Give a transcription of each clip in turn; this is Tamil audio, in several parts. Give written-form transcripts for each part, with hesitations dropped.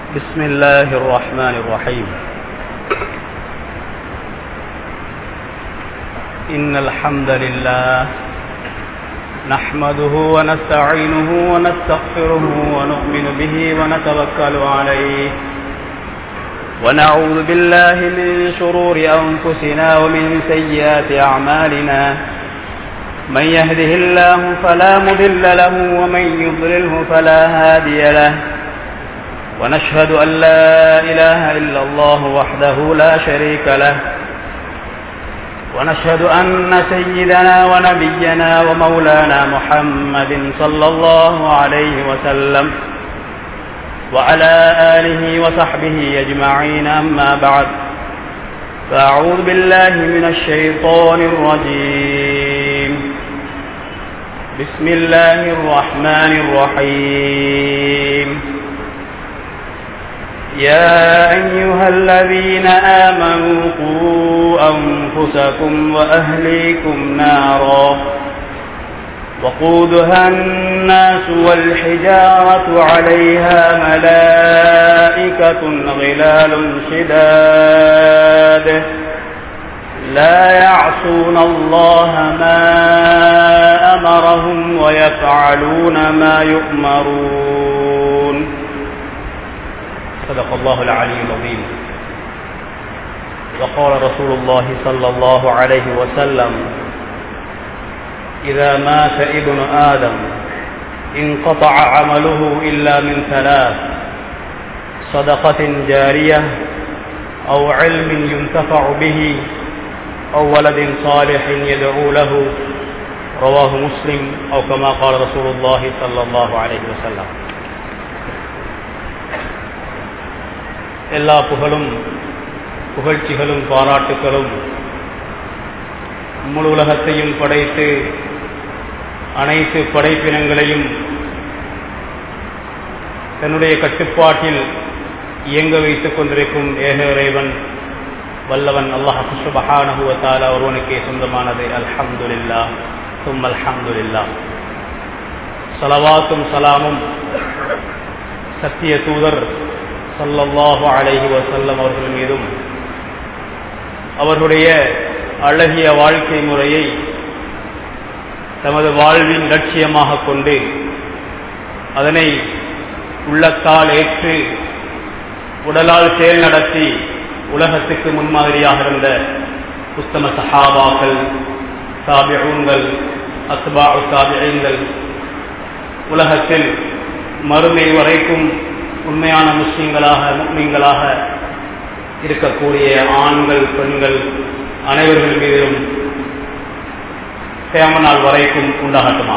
بسم الله الرحمن الرحيم. إن الحمد لله نحمده ونستعينه ونستغفره ونؤمن به ونتوكل عليه ونعوذ بالله من شرور أنفسنا ومن سيئات أعمالنا. من يهده الله فلا مضل له ومن يضلله فلا هادي له. ونشهد أن لا إله إلا الله وحده لا شريك له. ونشهد أن سيدنا ونبينا ومولانا محمد صلى الله عليه وسلم وعلى آله وصحبه أجمعين. أما بعد، فأعوذ بالله من الشيطان الرجيم. بسم الله الرحمن الرحيم. يا أيها الذين آمنوا قوا أنفسكم وأهليكم نارا وقودها الناس والحجارة عليها ملائكة غلال شداد لا يعصون الله ما أمرهم ويفعلون ما يؤمرون. صدق الله العلي العظيم. وقال رسول الله صلى الله عليه وسلم: إذا مات ابن آدم انقطع عمله إلا من ثلاث: صدقة جارية أو علم ينتفع به أو ولد صالح يدعو له. رواه مسلم أو كما قال رسول الله صلى الله عليه وسلم. எல்லா புகழும் புகழ்ச்சிகளும் பாராட்டுகளும் முழு உலகத்தையும் படைத்து அனைத்து படைப்பினங்களையும் தன்னுடைய கட்டுப்பாட்டில் இயங்க வைத்துக் கொண்டிருக்கும் ஏக இறைவன் வல்லவன் அல்லாஹ் சுப்ஹானஹு வ தஆலா ஒருவனுக்கே சொந்தமானது. அல்ஹம்துலில்லாஹ் சும்ம அல்ஹம்துலில்லாஹ். ஸலவாத்தும் ஸலாமும் சத்திய தூதர் ஸல்லல்லாஹு அலைஹி வஸல்லம் அவர்கள் மீதும் அவர்களுடைய அழகிய வாழ்க்கை முறையை தமது வாழ்வின் லட்சியமாக கொண்டு அதனை உள்ளத்தால் ஏற்று உடலால் செயல் நடத்தி உலகத்துக்கு முன்மாதிரியாக இருந்த உத்தம சஹாபாக்கள், தாபிஊன்கள், அத்பாஉ தாபிஈன்கள், உலகத்தில் மறுமை வரைக்கும் உண்மையான முஸ்லிம்களாக முஃமின்களாக இருக்கக்கூடிய ஆண்கள் பெண்கள் அனைவர்கள் மீதும் கியாமத் நாள் வரைக்கும் உண்டாகட்டுமா.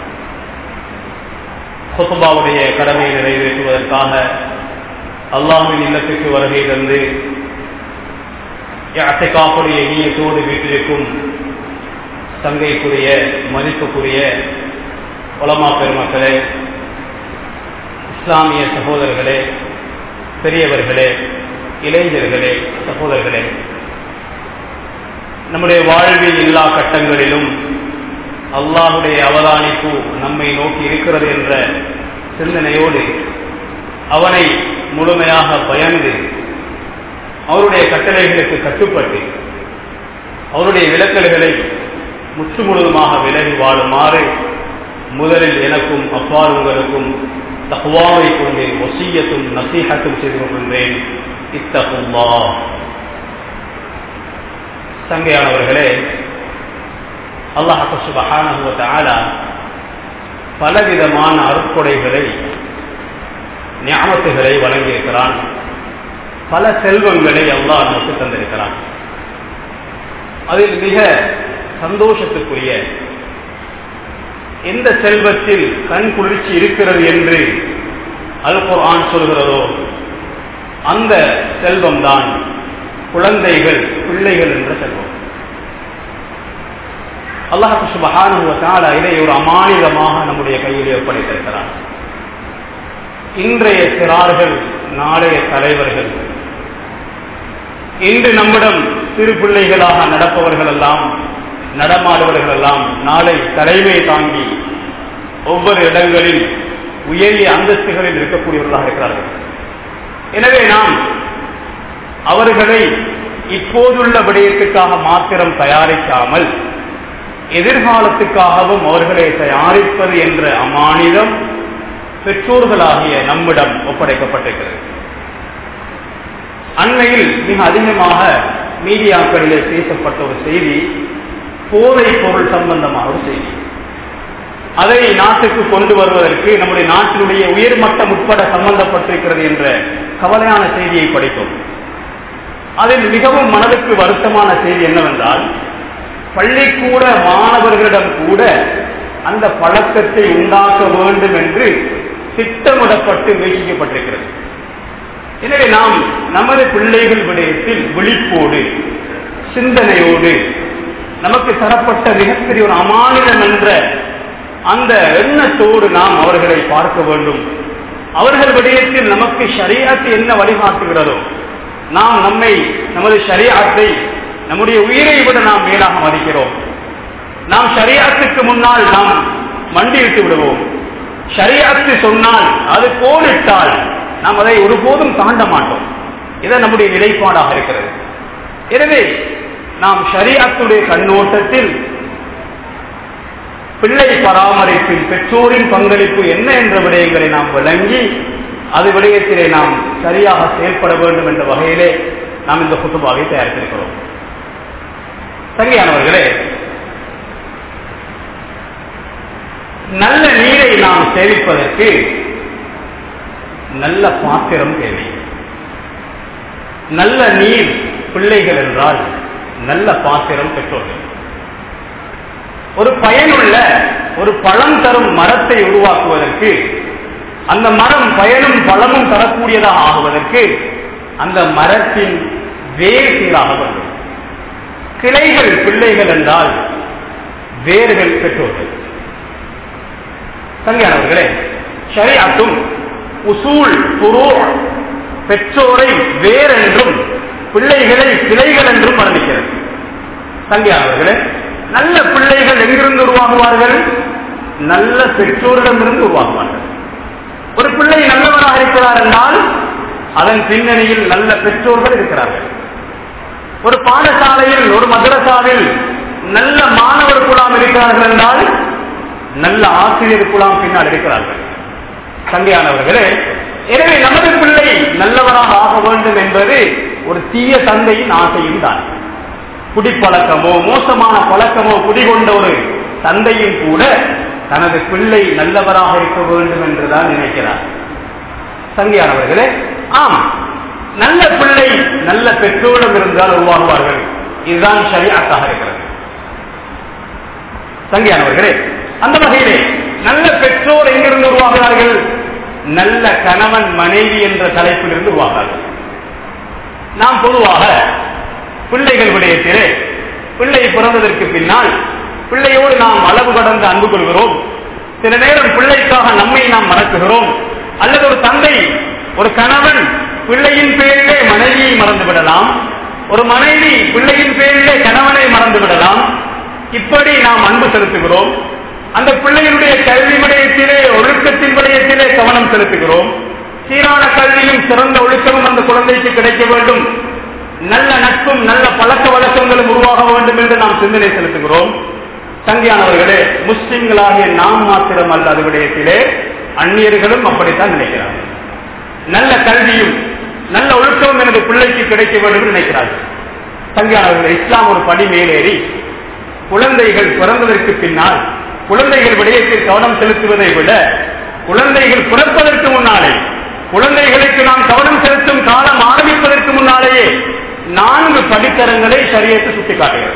குத்பாவுடைய கடமையை நிறைவேற்றுவதற்காக அல்லாஹ்வின் இல்லத்துக்கு வருகை தந்து இஅ்திகாஃபுடைய நியத்தோடு வீட்டிற்கும் சங்கைக்குரிய மதிப்புக்குரிய உலமா பெருமக்களே, இஸ்லாமிய சகோதரர்களே, பெரியவர்களே, இளைஞர்களே, சகோதரர்களே, நம்முடைய வாழ்வில் எல்லா கட்டங்களிலும் அல்லாஹுடைய அவதானிப்பு நம்மை நோக்கி இருக்கிறது என்ற சிந்தனையோடு அவனை முழுமையாக பயந்து அவருடைய கட்டளைகளுக்கு கட்டுப்பட்டு அவருடைய விலக்கல்களை முற்று முழுதுமாக விலகி வாழுமாறு முதலில் எனக்கும் அப்பால் உங்களுக்கும் தக்வாவை கொண்டு வசியத்தும் நசீஹத்தும் செய்து கொள்கின்றேன். இத்தகுல்லாஹ். சங்கையானவர்களே, அல்லாஹ் சுப்ஹானஹு வ தஆலா பலவிதமான அருட்கொடைகளை நிஅமத்துகளை வழங்கியிருக்கிறான். பல செல்வங்களை அல்லாஹ் நமக்கு தந்திருக்கிறான். அதில் மிக சந்தோஷத்துக்குரிய எந்த செல்வத்தில் கண் குளிர்ச்சி இருக்கிறது என்று அல் குர்ஆன் சொல்கிறதோ அந்த செல்வம் தான் குழந்தைகள், பிள்ளைகள் என்ற செல்வம். அல்லாஹ் சுப்ஹானஹு வ தஆலா இதை ஒரு அமானிதமாக நம்முடைய கையில் ஒப்படைத்திருக்கிறார். இன்றைய சிறார்கள் நாளைய தலைவர்கள். இன்று நம்மிடம் சிறு பிள்ளைகளாக நடப்பவர்கள் எல்லாம், நடமாடுவர்கள் எல்லாம் நாளை தலைமை தாங்கி ஒவ்வொரு இடங்களில் உயரிய அந்தஸ்துகளில் இருக்கக்கூடியவர்களாக இருக்கிறார்கள். எனவே நாம் அவர்களை இப்போதுள்ள விடயத்துக்காக மாத்திரம் தயாரிக்காமல் எதிர்காலத்துக்காகவும் அவர்களை தயாரிப்பது என்ற அமானிதம் பெற்றோர்களாகிய நம்மிடம் ஒப்படைக்கப்பட்டிருக்கிறது. அண்மையில் மிக அதிகமாக மீடியாக்களிலே பேசப்பட்ட ஒரு செய்தி போதைப் பொருள் சம்பந்தமான ஒரு செய்தி. அதை நாட்டுக்கு கொண்டு வருவதற்கு நம்முடைய நாட்டினுடைய உயர்மட்டம் உட்பட சம்பந்தப்பட்டிருக்கிறது என்ற கவலையான செய்தியை படித்தோம். அதில் மிகவும் மனதுக்கு வருத்தமான செய்தி என்னவென்றால், பள்ளிக்கூட மாணவர்களிடம் கூட அந்த பழக்கத்தை உண்டாக்க வேண்டும் என்று திட்டமிடப்பட்டு முயற்சிக்கப்பட்டிருக்கிறது. எனவே நாம் நமது பிள்ளைகள் விடயத்தில் விழிப்போடு சிந்தனையோடு நமக்கு தரப்பட்ட மிகப்பெரிய ஒரு அமானிதம் என்ற அந்த எண்ணத்தோடு நாம் அவர்களை பார்க்க வேண்டும். அவர்கள் விடயத்தில் நமக்கு ஷரீஅத் என்ன வழிகாட்டுகிறதோ, நாம் நமது ஷரீஅத்தை நம்முடைய உயிரை விட நாம் மேலாக மதிக்கிறோம். நாம் ஷரீஅத்துக்கு முன்னால் நாம் மண்டியிட்டு விடுவோம். ஷரீஅத்து சொன்னால் அது கோலிட்டால் நாம் அதை ஒருபோதும் தாண்ட மாட்டோம். இது நம்முடைய நிலைப்பாடாக இருக்கிறது. எனவே நாம் ஷரீஅத்துடைய கண்ணோட்டத்தில் பிள்ளை பராமரிப்பில் பெற்றோரின் பங்களிப்பு என்ன என்ற விடயங்களை நாம் விளங்கி அது விடயத்திலே நாம் சரியாக செயல்பட வேண்டும் என்ற வகையிலே நாம் இந்த குத்துபாவை தயாரித்திருக்கிறோம். சரியானவர்களே, நல்ல நீரை நாம் சேமிப்பதற்கு நல்ல பாத்திரம் தேவை. நல்ல நீர் பிள்ளைகள் என்றால் நல்ல பாத்திரம் பெற்றோர்கள். ஒரு பயனுள்ள ஒரு பழம் தரும் மரத்தை உருவாக்குவதற்கு, அந்த மரம் பயனும் பழமும் தரக்கூடியதாக ஆகுவதற்கு அந்த மரத்தின் வேர் சீராக வேண்டும். கிளைகள் பிள்ளைகள் என்றால் வேர்கள் பெற்றோர்கள். சரியானவர்களே, ஷரீஅத்தும் உசூல் புரூ பெற்றோரை வேர் என்றும் பிள்ளைகளை கிளைகள் என்றும் வர்ணிக்கிறது. சரியானவர்களே, நல்ல பிள்ளைகள் எங்கிருந்து உருவாகுவார்கள்? நல்ல பெற்றோரிடமிருந்து உருவாகுவார்கள். ஒரு பிள்ளை நல்லவராக இருக்கிறார் என்றால் அதன் பின்னணியில் நல்ல பெற்றோர்கள் இருக்கிறார்கள். ஒரு பாடசாலையில் ஒரு மதரசாவில் நல்ல மாணவர் குழாம் இருக்கிறார்கள் என்றால் நல்ல ஆசிரியர் குழாம் பின்னால் இருக்கிறார்கள். சங்கையானவர்களே, எனவே நமது பிள்ளை நல்லவராக ஆக வேண்டும் என்பது ஒரு தீய தந்தையின் ஆசையும் தான். குடிப்பழக்கமோ மோசமான பழக்கமோ குடிகொண்ட ஒரு தந்தையும் கூட தனது பிள்ளை நல்லவராக இருக்க வேண்டும் என்றுதான் நினைக்கிறார். சங்கையானவர்களே, ஆம், நல்ல பிள்ளை நல்ல பெற்றோரிடம் இருந்தால் உருவாகுவார்கள். இதுதான் ஷரீஅத்தாக இருக்கிறது. சங்கையானவர்களே, அந்த வகையிலே நல்ல பெற்றோர் எங்கிருந்து உருவாகிறார்கள்? நல்ல கணவன் மனைவி என்ற தலைப்பில் இருந்து உருவாகிறார்கள். நாம் பொதுவாக பிள்ளைகள் விடயத்திலே பிள்ளை பிறந்ததற்கு பின்னால் பிள்ளையோடு நாம் அளவு கடந்து அன்பு கொள்கிறோம். சில நேரம் பிள்ளைக்காக நம்மை நாம் மறக்குகிறோம். அல்லது ஒரு தந்தை ஒரு கணவன் பிள்ளையின் பேரிலே மனைவியை மறந்து விடலாம். ஒரு மனைவி பிள்ளையின் பேரிலே கணவனை மறந்து விடலாம். இப்படி நாம் அன்பு செலுத்துகிறோம். அந்த பிள்ளையினுடைய கல்வி விடயத்திலே ஒழுக்கத்தின் விடயத்திலே கவனம் செலுத்துகிறோம். சீரான கல்வியும் சிறந்த ஒழுக்கமும் அந்த குழந்தைக்கு கிடைக்க வேண்டும். நல்ல நட்பும் நல்ல பழக்க வழக்கங்களும் உருவாக வேண்டும் என்று நாம் சிந்தனை செலுத்துகிறோம். சங்கியானவர்களே, முஸ்லிம்களாகிய நாம் மாத்திரம் அல்ல, அது விடயத்திலே அந்நியர்களும் அப்படித்தான் நினைக்கிறார்கள். நல்ல கல்வியும் நல்ல ஒழுக்கமும் எனது பிள்ளைக்கு கிடைக்க வேண்டும் என்று நினைக்கிறார்கள். சங்கியானவர்களே, இஸ்லாம் ஒரு படி மேலேறி குழந்தைகள் பிறந்ததற்கு பின்னால் குழந்தைகள் விடயத்தில் கவனம் செலுத்துவதை விட குழந்தைகள் பிறப்பதற்கு முன்னாலே குழந்தைகளுக்கு நாம் கவனம் செலுத்தும் காலம் ஆரம்பிப்பதற்கு முன்னாலேயே 4 படித்தரங்களை ஷரியத்து சுட்டிக்காட்டுகிறது.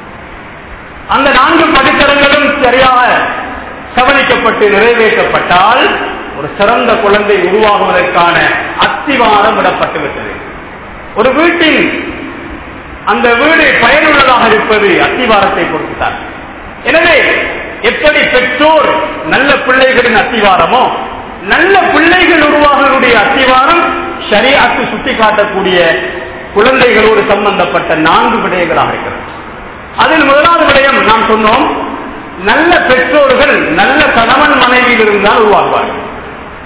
அந்த 4 படித்தரங்களும் சரியாக கவனிக்கப்பட்டு நிறைவேற்றப்பட்டால் ஒரு சிறந்த குழந்தை உருவாகுவதற்கான அத்திவாரம் விடப்பட்டு விட்டது. ஒரு வீட்டின் அந்த வீடு பயனுள்ளதாக இருப்பது அத்திவாரத்தை பொறுத்துத்தான். எனவே எப்படி பெற்றோர் நல்ல பிள்ளைகளின் அத்திவாரமோ, நல்ல பிள்ளைகள் உருவாகக்கூடிய அத்திவாரம் ஷரீஅத்து சுட்டிக்காட்டக்கூடிய குழந்தைகளோடு சம்பந்தப்பட்ட 4 விடயங்களாக இருக்கிறது. அதில் முதலாவது விடயம் நாம் சொன்னோம், நல்ல பெற்றோர்கள் நல்ல கணவன் மனைவியில் இருந்தால் உருவாகுவார்கள்.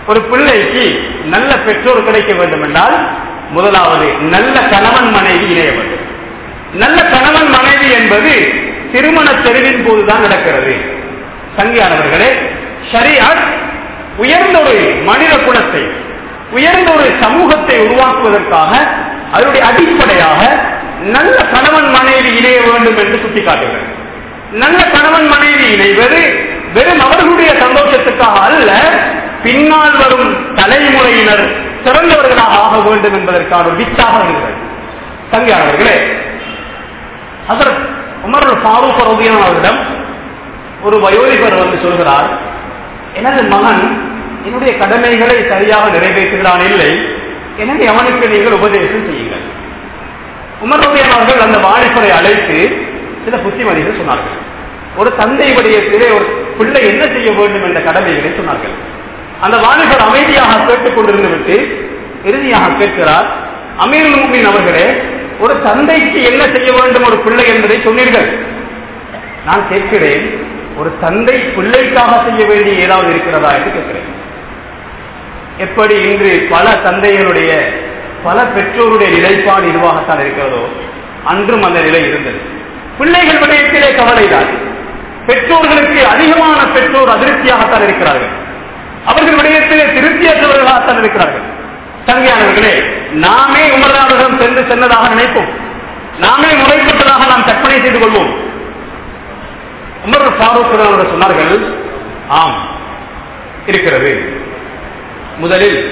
ஒரு பிள்ளைக்கு நல்ல பெற்றோர் கிடைக்க வேண்டும் என்றால் முதலாவது நல்ல கணவன் மனைவி இணைய வேண்டும். நல்ல கணவன் மனைவி என்பது திருமண தெரிவின் போதுதான் நடக்கிறது. சங்கியானவர்களே, ஷரீஅத் உயர்ந்த ஒரு மனித குலத்தை, உயர்ந்த ஒரு சமூகத்தை உருவாக்குவதற்காக அதனுடைய அடிப்படையாக நல்ல கணவன் மனைவி இணைய வேண்டும் என்று சுட்டிக்காட்டுகிறது. நல்ல கணவன் மனைவி இணைவது வெறும் அவர்களுடைய சந்தோஷத்துக்காக அல்ல, பின்னால் வரும் தலைமுறையினர் சிறந்தவர்களாக ஆக வேண்டும் என்பதற்கான ஒரு வித்தாக இருக்கிறது. சங்கியானவர்களே, ஹஜ்ரத் உமர் ஃபாரூக் ரலியல்லாஹு அவரிடம் ஒரு வயோதிபர் வந்து சொல்கிறார், எனது மகன் என்னுடைய கடமைகளை சரியாக நிறைவேற்றுகிறான் இல்லை, எனவே அவனுக்கு நீங்கள் உபதேசம் செய்யுங்கள். உமர் ரலியல்லாஹு அவர்கள் அந்த வாலிபரை அழைத்து சில புத்திமதிகள் சொன்னார்கள். ஒரு தந்தை விடயத்திலே ஒரு பிள்ளை என்ன செய்ய வேண்டும் என்ற கடமைகளை சொன்னார்கள். அந்த வாலிபர் அமைதியாக கேட்டுக் கொண்டிருந்து விட்டு இறுதியாக கேட்கிறார், அமீருல் முஃமினீன் அவர்களே, ஒரு தந்தைக்கு என்ன செய்ய வேண்டும் ஒரு பிள்ளை என்பதை சொன்னீர்கள். நான் கேட்கிறேன், ஒரு தந்தை பிள்ளைக்காக செய்ய வேண்டிய ஏதாவது இருக்கிறதா என்று கேட்கிறேன். எப்படி இன்று பல தந்தைகளுடைய பல பெற்றோருடைய நிலைப்பாடு இதுவாகத்தான் இருக்கிறதோ, அன்றும் அந்த நிலை இருந்தது. பிள்ளைகள் விடயத்திலே கவலைதான். பெற்றோர்களுக்கு அதிகமான பெற்றோர் அதிருப்தியாகத்தான் இருக்கிறார்கள். அவர்கள் விடயத்திலே திருப்தியற்றவர்களாகத்தான் இருக்கிறார்கள். சங்கியானவர்களே, நாமே உமர்ராவிடம் சென்று சென்றதாக நினைப்போம், நாமே முறைப்பட்டதாக நாம் கற்பனை செய்து கொள்வோம். உமர் ஃபாரூக் அவர்கள் சொன்னார்கள், ஆம் இருக்கிறது. முதலில்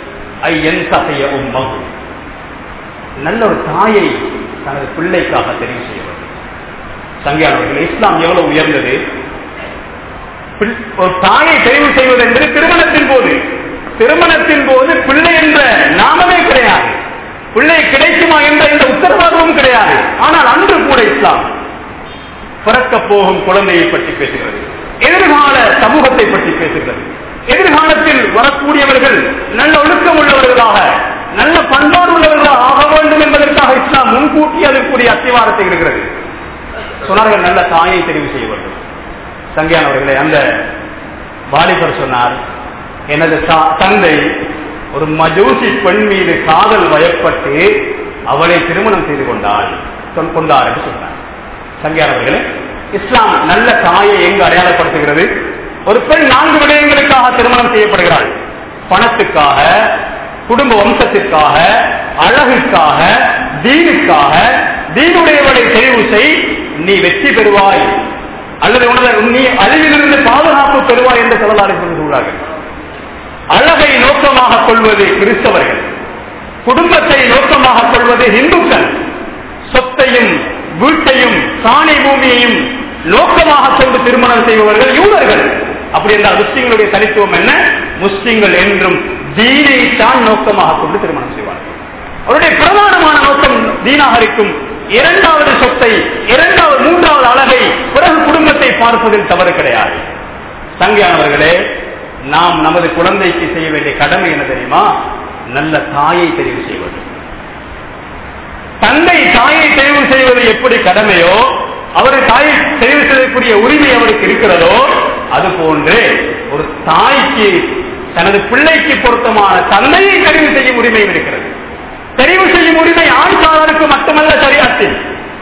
நல்ல ஒரு தாயை தனது பிள்ளைக்காக தெரிவு செய்ய வேண்டும். சங்கியானவர்கள், இஸ்லாம் எவ்வளவு உயர்ந்தது! ஒரு தாயை தெரிவு செய்வது என்பது திருமணத்தின் போது பிள்ளை என்ற நாமமே கிடையாது, பிள்ளை கிடைக்குமா என்ற இந்த உத்தரவாதமும் கிடையாது. ஆனால் அன்று கூட இஸ்லாம் பிறக்க போகும் குழந்தையை பற்றி பேசுகிறது, எதிர்கால சமூகத்தை பற்றி பேசுகிறது. எதிர்காலத்தில் வரக்கூடியவர்கள் நல்ல ஒழுக்கம் உள்ளவர்களாக, நல்ல பண்பாடு உள்ளவர்களாக ஆக வேண்டும் என்பதற்காக இஸ்லாம் முன்கூட்டி அதற்குரிய அத்திவாரத்தை இருக்கிறது. சொன்னார்கள், நல்ல தாயை தெரிவு செய்ய வேண்டும். சங்கியானவர்களே, அந்த வாலிபர் சொன்னார், எனது தந்தை ஒரு மஜூசி பெண் மீது காதல் வயப்பட்டு அவளை திருமணம் செய்து கொண்டார் என்று சொன்னார். சங்கியானவர்களே, இஸ்லாம் நல்ல தாயை எங்கு அடையாளப்படுத்துகிறது? ஒரு பெண் 4 விடயங்களுக்காக திருமணம் செய்யப்படுகிறாள். பணத்துக்காக, குடும்ப வம்சத்திற்காக, அழகுக்காக, தீனுக்காக. தீனுடையவளை தெரிவு செய், நீ வெற்றி பெறுவாய், அல்லது நீ அழிவிலிருந்து பாதுகாப்பு பெறுவாய் என்று சொல்கிறார்கள். அழகை நோக்கமாக கொள்வது கிறிஸ்தவர்கள், குடும்பத்தை நோக்கமாக கொள்வது இந்துக்கள், சொத்தையும் வீட்டையும் சாணி பூமியையும் நோக்கமாக கொண்டு திருமணம் செய்பவர்கள் யூதர்கள். அப்படி என்றால் முஸ்லிம்களுடைய தனித்துவம் என்ன? முஸ்லிம்கள் என்றும் தீனை தான் நோக்கமாக கொண்டு திருமணம் செய்வார்கள். அவருடைய பிரதானமான நோக்கம் தீனாக இருக்கும். இரண்டாவது சொத்தை, மூன்றாவது அழகை, பிறகு குடும்பத்தை பார்ப்பதில் தவறு கிடையாது. சங்கியானவர்களே, நாம் நமது குழந்தைக்கு செய்ய வேண்டிய கடமை என்ன தெரியுமா? நல்ல தாயை தெரிவு செய்வது. தந்தை தாயை தெரிவு செய்வது எப்படி கடமையோ, அவரை தாயை தெரிவு செய்யக்கூடிய உரிமை அவருக்கு இருக்கிறதோ, அது போன்று ஒரு தாய்க்கு தனது பிள்ளைக்கு பொருத்தமான தந்தையை தெரிவு செய்யும் உரிமையும் இருக்கிறது. தெரிவு செய்யும் உரிமை ஆண் சாராருக்கு மட்டுமல்ல, ஷரியத்தில்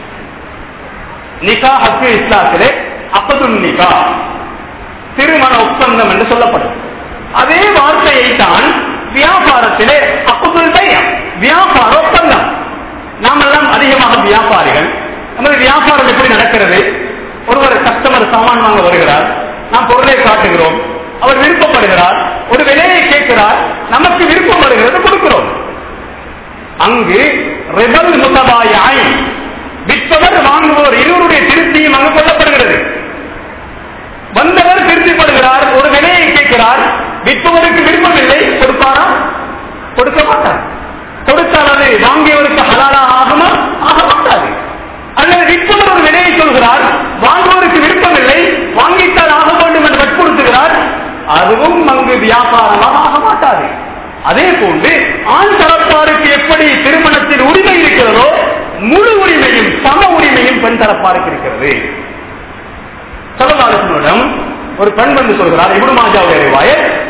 நிகா ஹக்கு இஸ்லாத்திலே அக்துன் நிகா, திருமண ஒப்பந்தம் என்று சொல்லப்படும். அதே வார்த்தையை தான் வியாபாரத்திலே அக்துல் பை, வியாபார ஒப்பந்தம். நாம் எல்லாம் அதிகமாக வியாபாரிகள். நமது வியாபாரம் எப்படி நடக்கிறது? ஒருவர் கஸ்டமர் சாமான் வாங்க வருகிறார், நாம் பொருளை காட்டுகிறோம், அவர் விருப்பப்படுகிறார், ஒரு விலையை கேட்கிறார், நமக்கு விருப்பம் வருகிறது, கொடுக்கிறோம். அங்கு ரிபல் முத்தபாயாய், விற்பவர் வாங்குவோர் இருவருடைய திருப்தியும் அங்கு கொள்ளப்படுகிறது. வந்தவர் திருப்திப்படுகிறார், ஒரு விலையை கேட்கிறார், விற்பவருக்கு விருப்பமில்லை, கொடுப்பாரா? கொடுக்க மாட்டார். கொடுத்தால் அது வாங்கியவருக்கு ஹலாலா ஆகுமா? ஆக மாட்டாது. அல்லது விற்பவர் ஒரு விலையை சொல்கிறார், வாங்குவதற்கு விருப்பமில்லை, வாங்கித்தால் ஆக வேண்டும் என்று வற்புறுத்துகிறார், அதுவும் அங்கு வியாபாரமாக ஆக மாட்டாது. அதே போன்று ஆண் தரப்பாருக்கு எப்படி திருமணத்தில் உரிமை இருக்கிறதோ, முழு உரிமையும் சம உரிமையும் பெண் தரப்பாருக்கு இருக்கிறது. ஸல்லல்லாஹு அலைஹி வஸல்லம் ஒரு பெண் வந்து சொல்கிறார், இப்னு மாஜாவுடைய ரிவாயத்,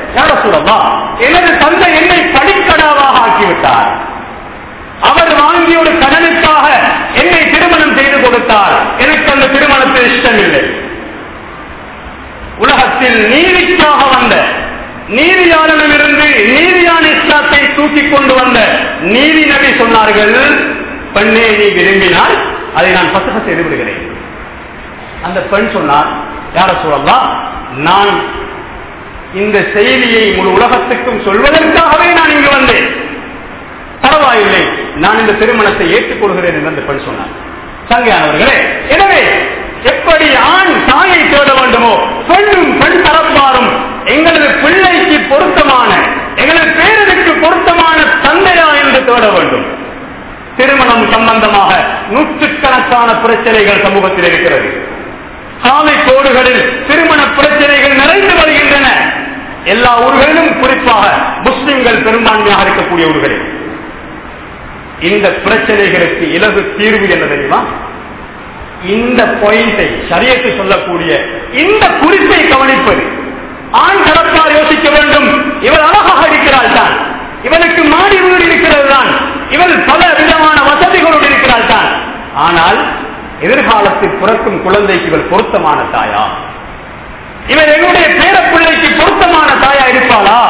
யார் ரசூலல்லாஹ், எனது தந்தை என்னை படிக்கடாவாக ஆக்கிவிட்டார். அவர் வாங்கிய ஒரு கடனுக்காக என்னை திருமணம் செய்து கொடுத்தார். எனக்கு அந்த திருமணத்தில் இஷ்டமில்லை. உலகத்தில் நீதிக்காக வந்த, நீதியாளனிலிருந்து நீதியான இஸ்லாத்தை தூக்கி கொண்டு வந்த நீதி நபி சொன்னார்கள், பெண்ணே நீ விரும்பினால் அதை நான் பசக செய்து விடுகிறேன். அந்த பெண் சொன்னார், யார் ரசூலல்லாஹ், நான் இந்த செய்தியை முழு உலகத்துக்கும் சொல்வதற்காகவே நான் இங்கு வந்தேன். பரவாயில்லை, நான் இந்த திருமணத்தை ஏற்றுக்கொள்கிறேன் என்று அந்த பெண் சொன்னார். சங்கையானவர்களே, எனவே எப்படி ஆண் தாயை தேட வேண்டுமோ, பெண்ணும் பெண் தரப்பாரும் எங்களது பிள்ளைக்கு பொருத்தமான, எங்களது பேரனுக்கு பொருத்தமான தந்தையா என்று தேட வேண்டும். திருமணம் சம்பந்தமாக நூற்றுக்கணக்கான பிரச்சனைகள் சமூகத்தில் இருக்கிறது. சாலை கோடுகளில் திருமண பிரச்சனைகள் நிறைந்து வருகின்றன. எல்லா ஊர்களிலும், குறிப்பாக முஸ்லிம்கள் பெரும்பான்மையாக இருக்கக்கூடிய ஊர்களில் இந்த பிரச்சனைகளுக்கு இலகு தீர்வு என்ன தெரியுமா? இந்த பாயிண்டை ஷரியத்து சொல்லக்கூடிய இந்த குறிப்பை கவனிப்பது. ஆண் தரப்பார் யோசிக்க வேண்டும், இவள் அழகாக இருக்கிறாள் தான், இவளுக்கு மாடி வீடு இருக்கிறது தான், இவள் பல விதமான வசதிகளோடு இருக்கிறாள் தான், ஆனால் எதிர்காலத்தில் பிறக்கும் குழந்தைக்கு இவள் பொருத்தமான தாயா? இவள் எங்களுடைய பேரப்பிள்ளைக்கு பொருத்தமான தாயா இருப்பாளா?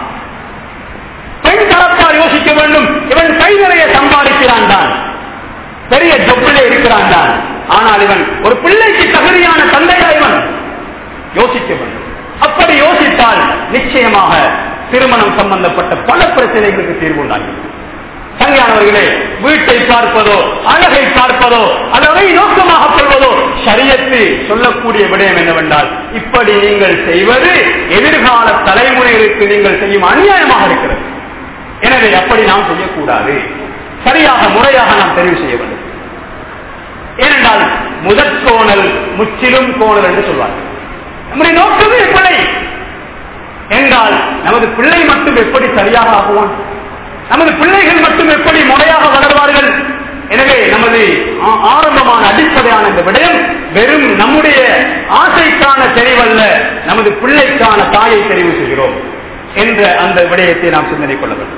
பெண் தரப்பார் யோசிக்க வேண்டும், இவன் கை நிறைய சம்பாதிக்கிறான் தான், பெரிய ஜொப்பிலே இருக்கிறான் தான், ஆனால் இவன் ஒரு பிள்ளைக்கு தகுதியான தந்தையா இவன் யோசிக்க வேண்டும். அப்படி யோசித்தால் நிச்சயமாக திருமணம் சம்பந்தப்பட்ட பல பிரச்சனைகளுக்கு தீர்வு உண்டாகும். சங்கையானவர்களே, வீட்டை பார்ப்பதோ அழகை பார்ப்பதோ அளவை நோக்கமாக கொள்வதோ ஷரியத்து சொல்லக்கூடிய விடயம் என்னவென்றால், இப்படி நீங்கள் செய்வது எதிர்கால தலைமுறைகளுக்கு நீங்கள் செய்யும் அநியாயமாக இருக்கிறது. எனவே அப்படி நாம் செய்யக்கூடாது. சரியாக முறையாக நாம் தெரிவு செய்ய வேண்டும். ஏனென்றால் முதற் கோணல் முற்றிலும் கோணல் என்று சொல்வார்கள். நம்முடைய நோக்கமே பிள்ளை என்றால் நமது பிள்ளை மட்டும் எப்படி சரியாக ஆகுவான், நமது பிள்ளைகள் மட்டும் எப்படி முறையாக வளர்வார்கள். எனவே நமது ஆரம்பமான அடிப்படையான இந்த விடயம் வெறும் நம்முடைய ஆசைக்கான தெரிவல்ல, நமது பிள்ளைக்கான தாயை தெரிவு செய்கிறோம் என்ற அந்த விடயத்தை நாம் சிந்தனை கொள்ள வேண்டும்.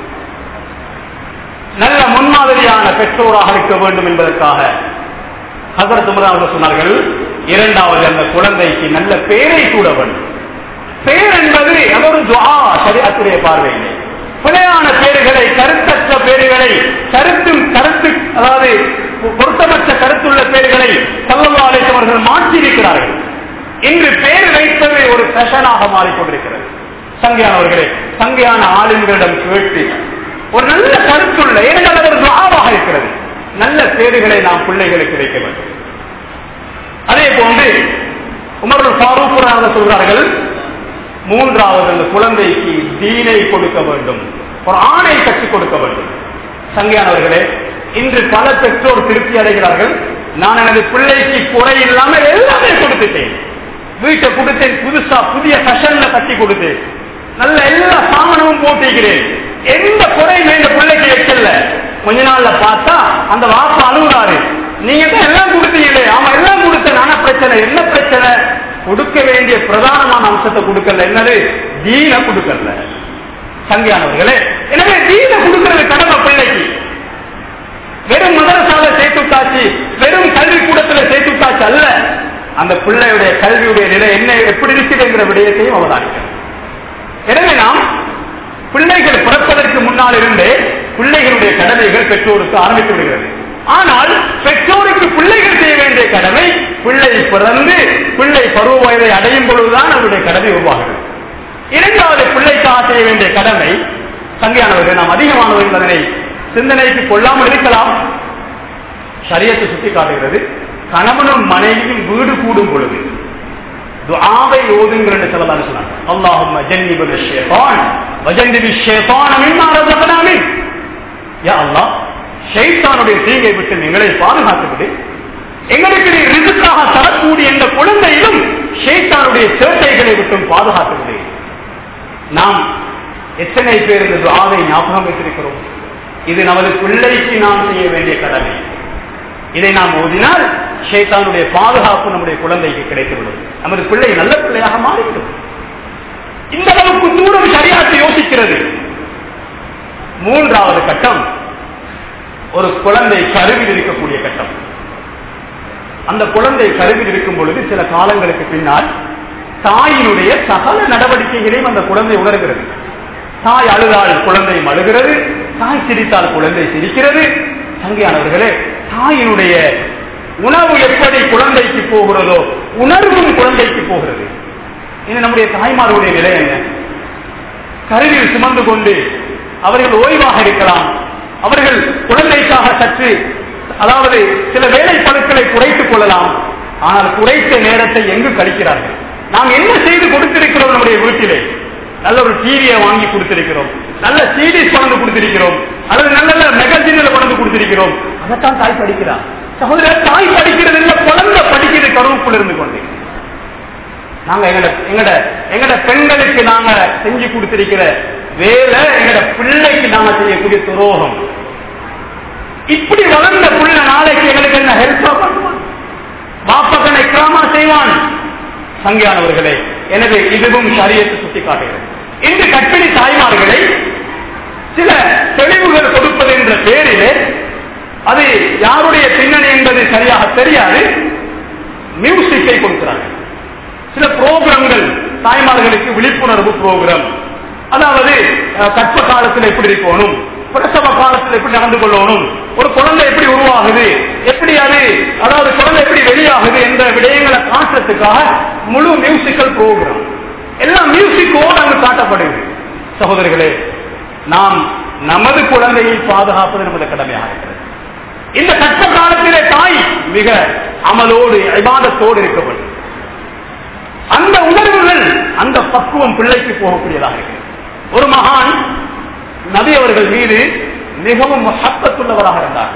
நல்ல முன்மாதிரியான பெற்றோராக இருக்க வேண்டும் என்பதற்காக ஹஸரத் உமர் அவர்கள் சொன்னார்கள், இரண்டாவது அந்த குழந்தைக்கு நல்ல பெயரை கூட வேண்டும். பெயர் என்பது அது ஒரு துஆ, ஷரீஅத்துடைய பார்வையிலே பிழையான பேர்களை, கருத்தற்ற பேர்களை, கருத்து அதாவது பொருத்தமற்ற கருத்துள்ள பேர்களை ஸல்லல்லாஹு அலைஹி வஸல்லம் அவர்கள் மாற்றியிருக்கிறார்கள். இன்று பேர் வைப்பது ஒரு ஃபேஷனாக மாறிக்கொண்டிருக்கிறது. சங்கையானவர்களே, சங்கையான ஆளுங்களிடம் கேட்டு ஒரு நல்ல கருத்துள்ள, ஏனென்றால் அது ஒரு துஆவாக இருக்கிறது, நல்ல பேர்களை நாம் பிள்ளைகளுக்கு வைக்க வேண்டும். அதே போன்று உமர் ஃபாரூக் அவர்கள் சொல்கிறார்கள், மூன்றாவது அந்த குழந்தைக்கு தீனை கொடுக்க வேண்டும், ஒரு ஆணை கற்றுக் கொடுக்க வேண்டும். சங்கையானவர்களே, இன்று பல பெற்றோர் திருப்தி அடைகிறார்கள், நான் எனது பிள்ளைக்கு குறை இல்லாமல் எல்லாமே கொடுத்துட்டேன், வீட்டை கொடுத்தேன், புதுசா புதிய ஃபேஷன்ல கட்டி கொடுத்தேன், நல்ல எல்லா சாமானமும் போட்டிக்கிறேன், எந்த குறையுமே இந்த பிள்ளைக்கு வைக்கல. கொஞ்ச நாள்ல பார்த்தா அந்த வாப்பா அழுகுறாரு, நீங்க தான் எல்லாம் கொடுத்தீங்களே. ஆமா எல்லாம் கொடுத்தேன், ஆனா பிரச்சனை என்ன பிரச்சனை? கொடுக்க வேண்டிய பிரதானமான அம்சத்தை கொடுக்கல, என்னது? தீன கொடுக்கல. சங்கையானவர்களே, எனவே தீன கொடுக்கிறது கடமை பிள்ளைக்கு. வெறும் மதரசால சேர்த்துட்டாச்சு, வெறும் கல்வி கூடத்துல சேர்த்துட்டாச்சு அல்ல, அந்த பிள்ளையுடைய கல்வியுடைய நிலை என்ன எப்படி இருக்குதுங்கிற விடயத்தையும் அவதானிக்கிறது. எனவே நாம் பிள்ளைகள் பிறப்பதற்கு முன்னால் இருந்தே பிள்ளைகளுடைய கடமைகள் பெற்றோருக்கு ஆரம்பித்து விடுகிறது. ஆனால் பெற்றோருக்கு பிள்ளைகள் செய்ய வேண்டிய கடமை, பிள்ளை பிறந்து பிள்ளை பருவ வயதை அடையும் பொழுதுதான் அவருடைய கடமை உருவாகிறது. இரண்டாவது பிள்ளைக்காக செய்ய வேண்டிய கடமை, சங்கையானவர்கள் நாம் அதிகமானவர்கள் அதனை சிந்தனைக்கு கொள்ளாமல் இருக்கலாம், ஷரியத்து சுட்டி காட்டுகிறது. கணவனும் மனைவியும் வீடு கூடும் பொழுது துஆவை ஓதுங்கள் என்று ஸல்லல்லாஹு அலைஹி வஸல்லம், அல்லாஹும்ம ஜன்னிபின ஷைத்தான் வஜன்னிபி ஷைத்தான மிம்மா ரஸக்னா மின். யா அல்லாஹ், ஷைத்தானுடைய தீங்கை விட்டு எங்களை பாதுகாத்து விடு, எங்களுக்கு நீ ரிஸ்காக தரக்கூடிய இந்த குழந்தையிலும் ஷைத்தானுடைய சேட்டைகளை விட்டும் பாதுகாத்து விடு. நாம் எத்தனை பேர் இந்த துஆவை ஞாபகம் வைத்திருக்கிறோம்? இது நமது பிள்ளைக்கு நாம் செய்ய வேண்டிய கடமை. இதை நாம் ஓதினால் ஷைத்தானுடைய பாதுகாப்பு நம்முடைய குழந்தைக்கு கிடைத்துவிடும், நமது பிள்ளை நல்ல பிள்ளையாக மாறிவிடும். இந்த அளவுக்கு தூரம் ஷரியத் யோசிக்கிறது. மூன்றாவது கட்டம் ஒரு குழந்தை கருவில் இருக்கக்கூடிய கட்டம். அந்த குழந்தை கருவில் இருக்கும் பொழுது சில காலங்களுக்கு பின்னால் தாயினுடைய சகல நடவடிக்கைகளையும் அந்த குழந்தை உணர்கிறது. தாய் அழுதால் குழந்தை அழுகிறது, தாய் சிரித்தால் குழந்தை சிரிக்கிறது. சங்கையானவர்களே, தாயினுடைய உணவு எப்படி குழந்தைக்கு போகிறதோ உணர்வும் குழந்தைக்கு போகிறது. இது நம்முடைய தாய்மாருடைய நிலை என்ன? கருவில் சுமந்து கொண்டு அவர்கள் ஓய்வாக இருக்கலாம், அவர்கள் குழந்தைக்காக சற்று அதாவது சில வேலை பழுக்களை குறைத்துக் கொள்ளலாம். ஆனால் குறைத்த நேரத்தை எங்கு கழிக்கிறார்கள்? நாம் என்ன செய்து கொடுத்திருக்கிறோம்? நம்முடைய வீட்டிலே நல்ல ஒரு டிவியை வாங்கி கொடுத்திருக்கிறோம், நல்ல சீடிஸ் கொண்டு கொடுத்திருக்கிறோம், அல்லது நல்ல நல்ல மெகசின்ல கொண்டு கொடுத்திருக்கிறோம். அதைத்தான் தாய் படிக்கிறார். சகோதரர், தாய் படிக்கிறது இல்ல, குழந்தை படிக்கிறது கருவுக்குள் இருந்து கொண்டு. நாங்க எங்கட பெண்களுக்கு நாங்க செஞ்சு கொடுத்திருக்கிற வேலை எங்கட பிள்ளைக்கு நாங்க செய்யக்கூடிய துரோகம். இப்படி வளர்ந்த புள்ள நாளைக்கு எங்களுக்கு என்ன ஹெல்ப்பா பண்ணுவான்? பாப்பகனை கிராமா செய்வான். சங்கையானவர்களே, எனவே இதுவும் ஷரியத்து சுட்டி காட்டுகிறது. இன்று கற்பிணி தாய்மார்களை சில தெளிவுகள் கொடுப்பது என்ற பேரிலே, அது யாருடைய பின்னணி என்பது சரியாக தெரியாது, மியூசிக்கை கொடுக்கிறார்கள். சில புரோகிராம்கள் தாய்மார்களுக்கு விழிப்புணர்வு புரோகிராம், அதாவது கற்ப காலத்தில் எப்படி இருக்கணும், பிரசவ காலத்தில் எப்படி நடந்து கொள்ளணும், ஒரு குழந்தை எப்படி உருவாகுது, எப்படி அது அதாவது குழந்தை எப்படி வெளியாகுது என்ற விடயங்களை காட்டுறதுக்காக முழு மியூசிக்கல் புரோகிராம் எல்லாம் மியூசிக்கோடு அங்கு காட்டப்படுது. சகோதரர்களே, நாம் நமது குழந்தையை பாதுகாப்பது நமது கடமையாக இருக்கிறது. இந்த கற்ப காலத்திலே தாய் மிக அமலோடு இபாதத்தோடு இருக்க வேண்டும். அந்த உணர்வுகள் அந்த பக்குவம் பிள்ளைக்கு போகக்கூடியதாக இருக்கிறது. ஒரு மகான் நபி அவர்கள் மீது மிகவும் மஹப்பத்துள்ளவராக இருந்தார்.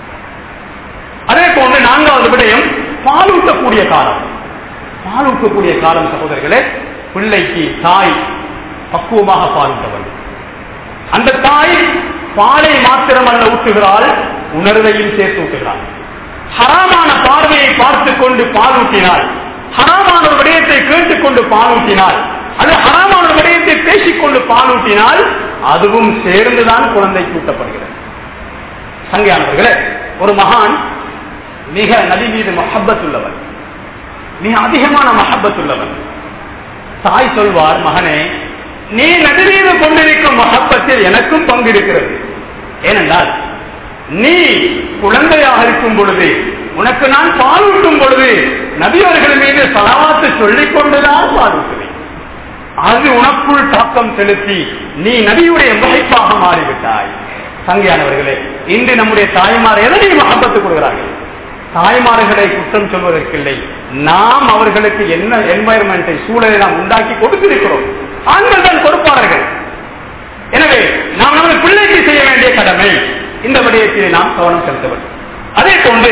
அதே போன்று நான்காவது விடயம் பாலூட்டக்கூடிய காலம். பாலூட்டக்கூடிய காலம் சகோதரர்களே, பிள்ளைக்கு தாய் பக்குவமாக பாலூட்ட வேண்டும். அந்த தாய் பாலை மாத்திரமல்ல ஊட்டுகிறாள், உணர்வையும் சேர்த்து ஊட்டுகிறாள். ஹராமான பார்வையை பார்த்துக் கொண்டு பாலூட்டினாள், ஹராமான ஒரு விடயத்தை கேட்டுக்கொண்டு பாலூட்டினாள், அது ஹராமான விடயத்தை பேசிக்கொண்டு பாலூட்டினால் அதுவும் சேர்ந்துதான் குழந்தைக்கு ஊட்டப்படுகிறது. சங்கையானவர்களே, ஒரு மகான் மிக நபி மீது மஹப்பத் உள்ளவர், மிக அதிகமான மஹப்பத் உள்ளவர். தாய் சொல்வார், மகனே, நீ நபி மீது கொண்டிருக்கும் மஹப்பத்தில் எனக்கும் பங்கு இருக்கிறது. ஏனென்றால் நீ குழந்தையாக இருக்கும் பொழுது, உனக்கு நான் பாலூட்டும் பொழுது நபியவர்கள் மீது ஸலவாத்து சொல்லிக் கொண்டுதான் பாலூட்டுவேன். அது உனக்குள் தாக்கம் செலுத்தி நீ நபியுடைய முகைப்பாக மாறிவிட்டாய். சங்கையானவர்களே, இன்று நம்முடைய தாய்மார் எதனை மஹப்பத்து கொடுக்கிறார்கள்? தாய்மார்களை குற்றம் சொல்வதற்கில்லை, நாம் அவர்களுக்கு என்ன என்வாயர்மெண்டை சூழலை நாம் உண்டாக்கி கொடுத்திருக்கிறோம். ஆண்கள் தான் பொறுப்பாளர்கள். எனவே நாம் நமது பிள்ளைக்கு செய்ய வேண்டிய கடமை இந்த விடயத்திலே நாம் கவனம் செலுத்த வேண்டும். அதே போன்று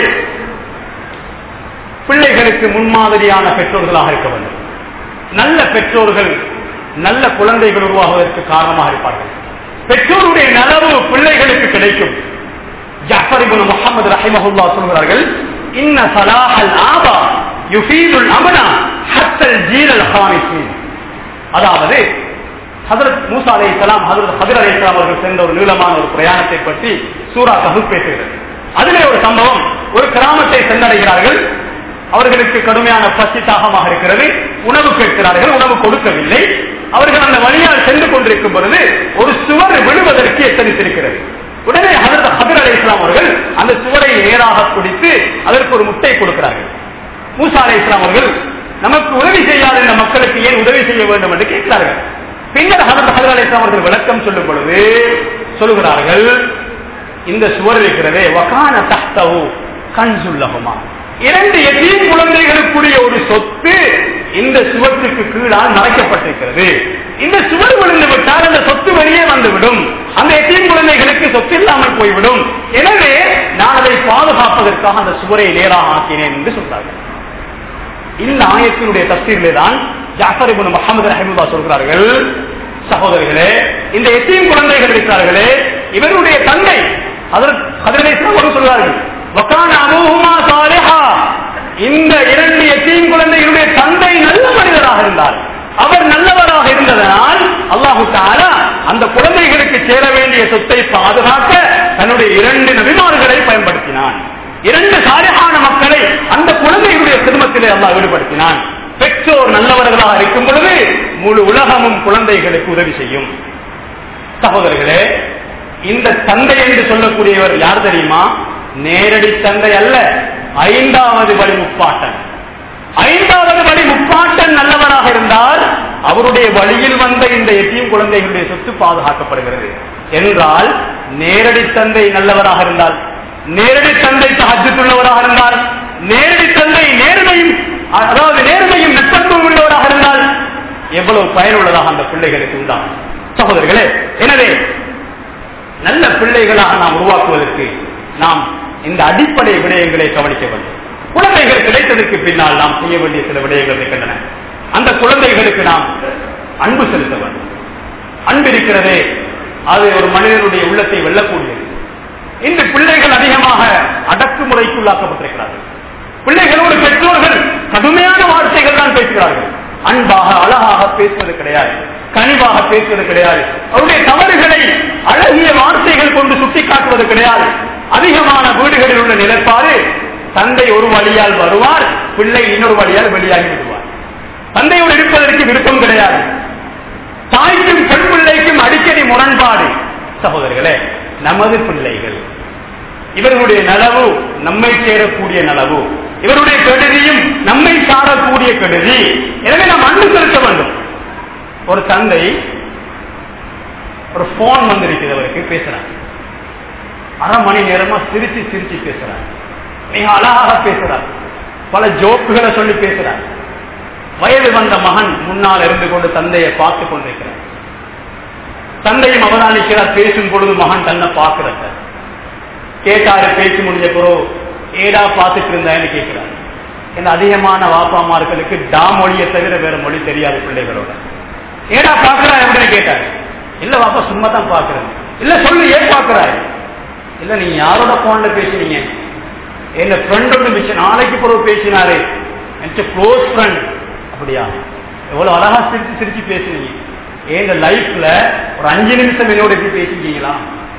பிள்ளைகளுக்கு முன்மாதிரியான பெற்றோர்களாக இருக்க வேண்டும். நல்ல பெற்றோர்கள் நல்ல குழந்தைகள் உருவாகுவதற்கு காரணமாக இருப்பார்கள். பெற்றோருடைய நலவு பிள்ளைகளுக்கு கிடைக்கும். ஜஅஃபர் இப்னு முஹம்மது ரஹிமஹுல்லாஹ் சொல்கிறார்கள், இன்ன ஸலாஹல் ஆபா யுஃபீதுல் அமனா ஹத்தல் ஜீலல் ஹாமிஸீன். அதாவது ஹஜ்ரத் மூசா அலைஹிஸ்ஸலாம் ஹஜ்ரத் ஹஜர் அலைஹிஸ்ஸலாம் அவர்கள் சென்ற ஒரு நீளமான ஒரு பிரயாணத்தை பற்றி சூரா கஹஃப் பேசுகிறது. அதிலே ஒரு சம்பவம், ஒரு கிராமத்தை சென்றடைகிறார்கள். அவர்களுக்கு கடுமையான பசி தாகமாக இருக்கிறது. உணவு கேட்கிறார்கள், உணவு கொடுக்கவில்லை. அவர்கள் அந்த வழியால் சென்று கொண்டிருக்கும் பொழுது ஒரு சுவர் விழுவதற்கு எத்தனித்திருக்கிறது. உடனே ஹஜ்ரத் ஹஜர் அலைஹிஸ்ஸலாம் அவர்கள் அந்த சுவரை நேராக பிடித்து அதற்கு ஒரு முட்டை கொடுக்கிறார்கள். மூசா அலைஹிஸ்ஸலாம் அவர்கள் நமக்கு உதவி செய்யாத இந்த மக்களுக்கு ஏன் உதவி செய்ய வேண்டும் என்று கேட்கிறார்கள். பின்னர் ஹஜ்ரத் ஹஜர் அலைஹிஸ்ஸலாம் அவர்கள் விளக்கம் சொல்லும் பொழுது சொல்லுகிறார்கள், இந்த சுவர் இருக்கிறதே, வகான தஹ்தஹு கன்ஸுல் லஹுமா, இரண்டு யதீம் குழந்தைகளுக்குரிய ஒரு சொத்து இந்த சுவற்றுக்கு கீழால் மறைக்கப்பட்டிருக்கிறது. இந்த சுவர் விழுந்து விட்டால் அந்த சொத்து வெளியே வந்துவிடும், அந்த யதீம் குழந்தைகளுக்கு சொத்து இல்லாமல் போய்விடும். எனவே நான் அதை பாதுகாப்பதற்காக அந்த சுவரை நேராக ஆக்கினேன் என்று சொல்றார்கள். இந்த ஆயத்தினுடைய தஃசீரிலே தான் ஜஅஃபர் இப்னு முஹம்மது ரஹிமஹுல்லாஹ் சொல்கிறார்கள், சகோதரர்களே, இந்த யதீம் குழந்தைகள் இருக்கிறார்களே, இவருடைய தந்தை ஹஜ்ரத் அலைஹிஸ்ஸலாம் சொல்கிறார்கள், வகான அபூஹுமா சாலிஹா, இந்த இரண்டு யதீம் குழந்தைகளுடைய தந்தை நல்ல மனிதராக இருந்தார். அவர் நல்லவராக இருந்ததனால் அந்த குழந்தைகளுக்கு சேர வேண்டிய சொத்தை பாதுகாக்க தன்னுடைய 2 நபிமார்களை பயன்படுத்தினான். 2 சாலிஹான மக்களை அந்த குழந்தைகளுடைய குடும்பத்திலே அல்லாஹ் ஈடுபடுத்தினான். பெற்றோர் நல்லவர்களாக இருக்கும் பொழுது முழு உலகமும் குழந்தைகளுக்கு உதவி செய்யும். சகோதரர்களே, இந்த தந்தை என்று சொல்லக்கூடியவர் யார் தெரியுமா? நேரடி தந்தை அல்ல, 5வது வழி முப்பாட்டன். 5வது வழி முப்பாட்டன் நல்லவராக இருந்தால் அவருடைய வழியில் வந்த இந்த எத்தீம் குழந்தைகளுடைய சொத்து பாதுகாக்கப்படுகிறது என்றால், நேரடி தந்தை நல்லவராக இருந்தால், நேரடி தந்தை தஹஜ்ஜுத் உள்ளவராக இருந்தால், நேரடி தந்தை நேர்மையும் நட்பத்துவம் உள்ளவராக இருந்தால் எவ்வளவு பயனுள்ளதாக அந்த பிள்ளைகளுக்கு உண்டாகும். சகோதரர்களே, எனவே நல்ல பிள்ளைகளாக நாம் உருவாக்குவதற்கு நாம் இந்த அடிப்படை விடயங்களை கவனிக்க வேண்டும். குழந்தைகள் கிடைத்ததற்கு பின்னால் நாம் செய்ய வேண்டிய சில விடயங்கள் இருக்கின்றன. அந்த குழந்தைகளுக்கு நாம் அன்பு செலுத்த வேண்டும். அன்பு இருக்கிறதே, அது ஒரு மனிதனுடைய உள்ளத்தை வெல்லக்கூடியது. இந்த பிள்ளைகள் அதிகமாக அடக்குமுறைக்குள்ளாக்கப்பட்டிருக்கிறார்கள். பிள்ளைகளோடு பெற்றோர்கள் கடுமையான வார்த்தைகள் தான் பேசுகிறார்கள். அன்பாக அழகாக பேசுவது கிடையாது, கனிவாக பேசுவது கிடையாது. அவருடைய தவறுகளை அழகிய வார்த்தைகள் கொண்டு சுட்டிக்காட்டுவது கிடையாது. அதிகமான வீடுகளில் உள்ள நிலைப்பாடு, தந்தை ஒரு வழியால் வருவார், பிள்ளை இன்னொரு வழியால் வெளியாகி விடுவார். தந்தையோடு இருப்பதற்கு விருப்பம் கிடையாது. தாய்க்கும் பெண் பிள்ளைக்கும் அடிக்கடி முரண்பாடு. சகோதரர்களே, நமது பிள்ளைகள், இவர்களுடைய நலவு நம்மை சேரக்கூடிய நலவு, இவருடைய கெடுதியும் நம்மை சாரக்கூடிய கெடுதி. எனவே நாம் அன்பு செலுத்த வேண்டும். ஒரு தந்தை ஒரு போன் வந்திருக்கிறது, அவருக்கு பேசுறார். 1/2 மணி நேரமா சிரிச்சு சிரிச்சு பேசுறார், மிக அழகாக பேசுறார், பல ஜோக்குகளை சொல்லி பேசுறார். வயது வந்த மகன் முன்னால் இருந்து கொண்டு தந்தையை பார்த்து கொண்டிருக்கிறார். தந்தையும் அவதானிக்கிறார். பேசும் பொழுது மகன் தன்னை பார்க்கிறார். கேட்டாரு, பேசி முடிஞ்ச பிறகு ஏடா பார்த்துட்டு இருந்தான்னு கேட்கிறார். இந்த அதிகமான வாப்பாமார்களுக்கு டா மொழியை தவிர வேற மொழி தெரியாது பிள்ளைகளோட. ஏடா பாக்குறா அப்படின்னு கேட்டாரு. இல்ல வாப்பா சும்மா தான் பாக்குறேன். இல்ல சொல்லு, ஏன் பாக்குறாரு? இல்ல நீங்க யாரோட போன்ல பேசுறீங்க? என் ஃப்ரெண்ட் ஒன்று நாளைக்கு பிறகு பேசினாரு, க்ளோஸ் ஃப்ரெண்ட். அப்படியா? எவ்வளவு அழகா சிரிச்சு சிரிச்சு பேசுறீங்க. எங்க லைஃப்ல ஒரு 5 நிமிஷம் என்னோட எப்படி பேசிக்கிறீங்களா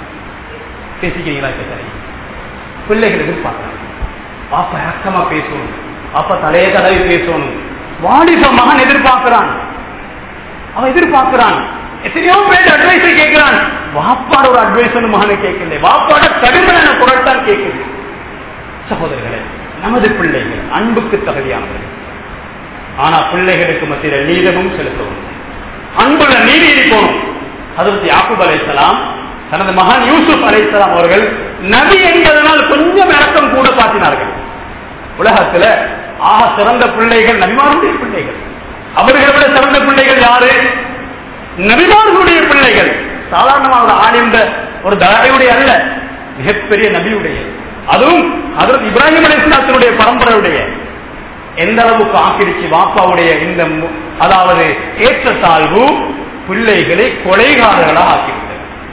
கேட்கறீங்க. பிள்ளைகள் எதிர்பார்க்கிறாங்க, பாப்பா இறக்கமா பேசணும், பாப்பா தலைய தடவை பேசணும். வாலிப மகன் எதிர்பார்க்கிறான், அவன் எதிர்பார்க்கிறான். எத்தனையோ பேர் அட்வைஸை கேட்கிறான். வாப்பாட ஒரு அட்வைஸ் மகனை கேட்கல, வாப்பாட கடுமையான குரல் தான் கேட்குது. சகோதரர்களே, நமது பிள்ளைகள் அன்புக்கு தகுதியானவர்கள். ஆனா பிள்ளைகளுக்கு மத்தியில் நீதமும் செலுத்தவும், அன்புள்ள நீதி இருக்கணும். ஹஜ்ரத் யாக்கூப் அலைஹிஸ்ஸலாம் தனது மகன் யூசுப் அலைஹிஸ்ஸலாம் அவர்கள் நபி என்பதனால் கொஞ்சம் இறக்கம் கூட காட்டினார்கள். உலகத்துல ஆக சிறந்த பிள்ளைகள் நபிமார்களுடைய பிள்ளைகள். அவர்களை விட சிறந்த பிள்ளைகள் யாரு? நபிமார்களுடைய பிள்ளைகள். சாதாரணமாக ஒரு ஆணிந்த ஒரு தாயுடைய அல்ல, மிகப்பெரிய நபியுடைய, அதுவும் ஹஜ்ரத் இப்ராஹிம் அலைஹிஸ்ஸலாத்தினுடைய பரம்பரையுடைய. எந்த அளவுக்கு ஆக்கிரிச்சு வாப்பாவுடைய இந்த அதாவது ஏற்றத்தாழ்வு பிள்ளைகளை கொலைகாரர்களாக ஆக்கிவிட்டது.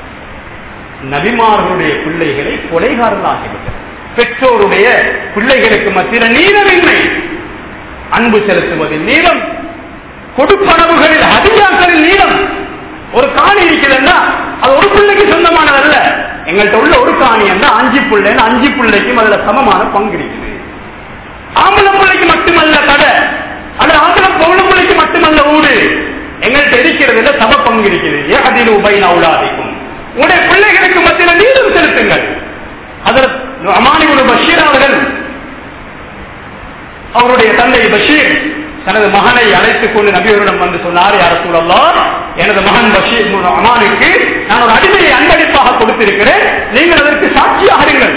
நபிமார்களுடைய பிள்ளைகளை கொலைகாரர்களாக ஆக்கிவிட்டது. பெற்றோருடைய பிள்ளைகளுக்கு மத்தியில் நீதமின்மை, அன்பு செலுத்துவதில் நீதம், கொடுப்பனவுகளில் ஹதியாக்களில் நீதம். ஒரு காணி இருக்கிறதுன்னா அது ஒரு பிள்ளைக்கு சொந்தமானதல்ல. எங்கள்கிட்ட உள்ள ஒரு காணி என்ன 5 பிள்ளைன்னு 5 பிள்ளைக்கும் அதுல சமமான பங்கு இருக்குது. ஆம்பளை பிள்ளைக்கு மட்டுமல்ல கடை, அது ஆம்பளை பொம்பளை பிள்ளைக்கு மட்டுமல்ல ஊடு. எங்கள்கிட்ட இருக்கிறதுல சம பங்கு இருக்குது. அதில் உபைனா உலாதிக்கும் உங்களுடைய பிள்ளைகளுக்கு மத்தியில் நீதம் செலுத்துங்கள். அதற்கு அமானி பஷீர் அவர்கள், அவருடைய தந்தை பஷீர் தனது மகனை அழைத்துக் கொண்டு நபியவரிடம் வந்து சொன்னார், யா ரசூலல்லாஹ், எனது மகன் பஷீர் அமானுக்கு நான் ஒரு அடிமையை அன்பளிப்பாக கொடுத்திருக்கிறேன், நீங்கள் அதற்கு சாட்சியாக இருங்கள்.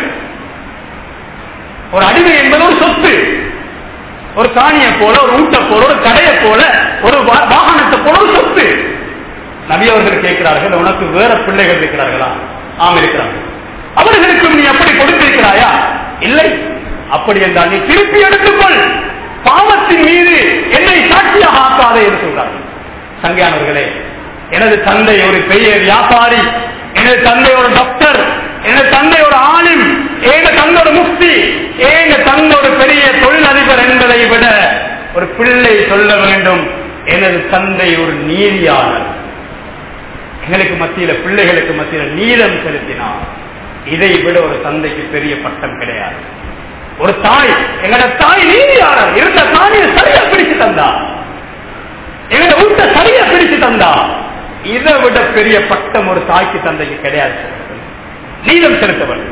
ஒரு அடிமை என்பது ஒரு சொத்து, ஒரு காணியை போல, ஒரு ஊட்ட போல, ஒரு கடையை போல, ஒரு வாகனத்தை போல ஒரு சொத்து. நபி அவர்கள் கேட்கிறார்கள், உனக்கு வேற பிள்ளைகள் இருக்கிறார்களா? ஆம் இருக்கிறார்கள். அவர்களுக்கும் நீ அப்படி கொடுத்திருக்கிறாயா? இல்லை. அப்படி என்றால் நீ திருப்பி எடுத்துக்கொள், பாவத்தின் மீது என்னை சாட்சியாக ஆக்காதே என்று சொல்றார்கள். சங்கையானவர்களே, எனது தந்தை ஒரு பெரிய வியாபாரி, எனது தந்தை ஒரு டாக்டர், எனது தந்தை ஒரு ஆலிம், எனது தந்தை ஒரு முஃப்தி, எனது தந்தை ஒரு பெரிய தொழிலதிபர் என்பதை விட ஒரு பிள்ளை சொல்ல வேண்டும், எனது தந்தை ஒரு நீதியாளர். எங்களுக்கு மத்தியில, பிள்ளைகளுக்கு மத்தியில நீதம் செலுத்தினார். இதை விட ஒரு தந்தைக்கு பெரிய பட்டம் கிடையாது. ஒரு தாய், எங்கட தாய் நீதியாளர் இருந்த தாயை சரியா பிடிச்சு தந்தா, எங்கட வீட்டை சரியா பிடிச்சு தந்தா, இதை விட பெரிய பட்டம் ஒரு தாய்க்கு தந்தைக்கு கிடையாது. நீதம் செலுத்தவன்.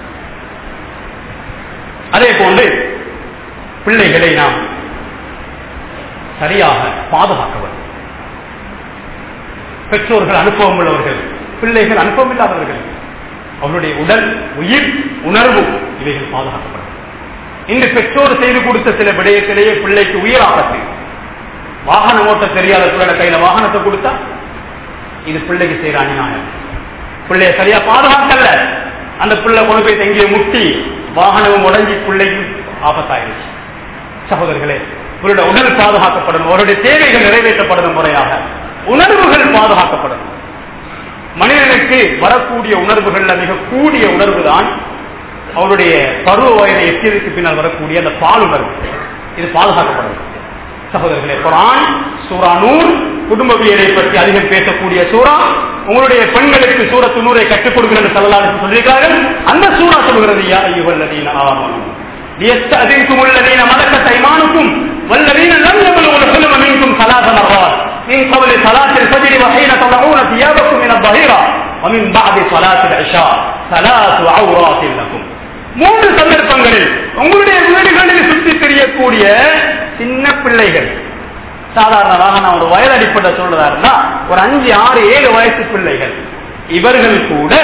அதே போன்று பிள்ளைகளை நாம் சரியாக பாதுகாக்க வேண்டும். பெற்றோர்கள் அனுபவம் உள்ளவர்கள், பிள்ளைகள் அனுபவம் இல்லாதவர்கள். அவருடைய உடல், உயிர், உணர்வு இவைகள் பாதுகாக்கப்படும். இன்று பெற்றோர் செய்து கொடுத்த சில விடயத்திலேயே பிள்ளைக்கு உயிர் ஆபத்து. வாகனம் ஓட்ட தெரியாத பிள்ளை கையில வாகனத்தை கொடுத்தா இது பிள்ளைக்கு செய்யற அநியாயம். பிள்ளைய சரியா பாதுகாக்கல, அந்த பிள்ளை கொண்டு போய் எங்கேயோ முட்டி வாகனமும் உடஞ்சி பிள்ளைக்கு ஆபத்தாயிருச்சு. சகோதரர்களே, இவருடைய உடல் பாதுகாக்கப்படணும், அவருடைய தேவைகள் நிறைவேற்றப்படணும், முறையாக உணர்வுகள் பாதுகாக்கப்படணும். மனிதனுக்கு வரக்கூடிய உணர்வுகள்ல மிக கூடிய உணர்வு தான் அவருடைய பருவ வயதை எட்டியதுக்கு பின்னால் வரக்கூடிய அந்த பால் உணர்வு. இது பாதுகாக்கப்படணும். சகோதரர்களே, குர்ஆன் சூரா நூர் குடும்பவியலை பற்றி அதிகம் பேசக்கூடிய சூரா. உங்களுடைய பெண்களுக்கு சூரத்து நூரை கற்றுக் கொடுக்கிறது ஸல்லல்லாஹு அலைஹி சொல்லியிருக்கிறார்கள். அந்த சூரா சொல்கிறது, யா அய்யுஹல்லதீன ஆமனூ லியஸ்தஅதின்குமுல்லதீன மலக்கத் ஐமானுக்கும் வல்லதீன லம் யபலுகுல் ஹுல்ம மின்கும் ஸலாஸ மர்ராத் மின் கப்லி ஸலாத்தில் ஃபஜ்ரி வ ஹீன ததஊன தியாபக்கும் மின ظஹீரா வ மின் பஅதி ஸலாத்தில் இஷா ஸலாஸு அவ்ராத்தின் லகும். 3 சந்தர்ப்பங்களில் உங்களுடைய வீடுகளில் சுற்றி தெரியக்கூடிய சின்ன பிள்ளைகள், சாதாரணமாக நான் ஒரு வயது அடிப்படை சொல்றதா இருந்தா ஒரு 5, 6, 7 வயசு பிள்ளைகள், இவர்கள் கூட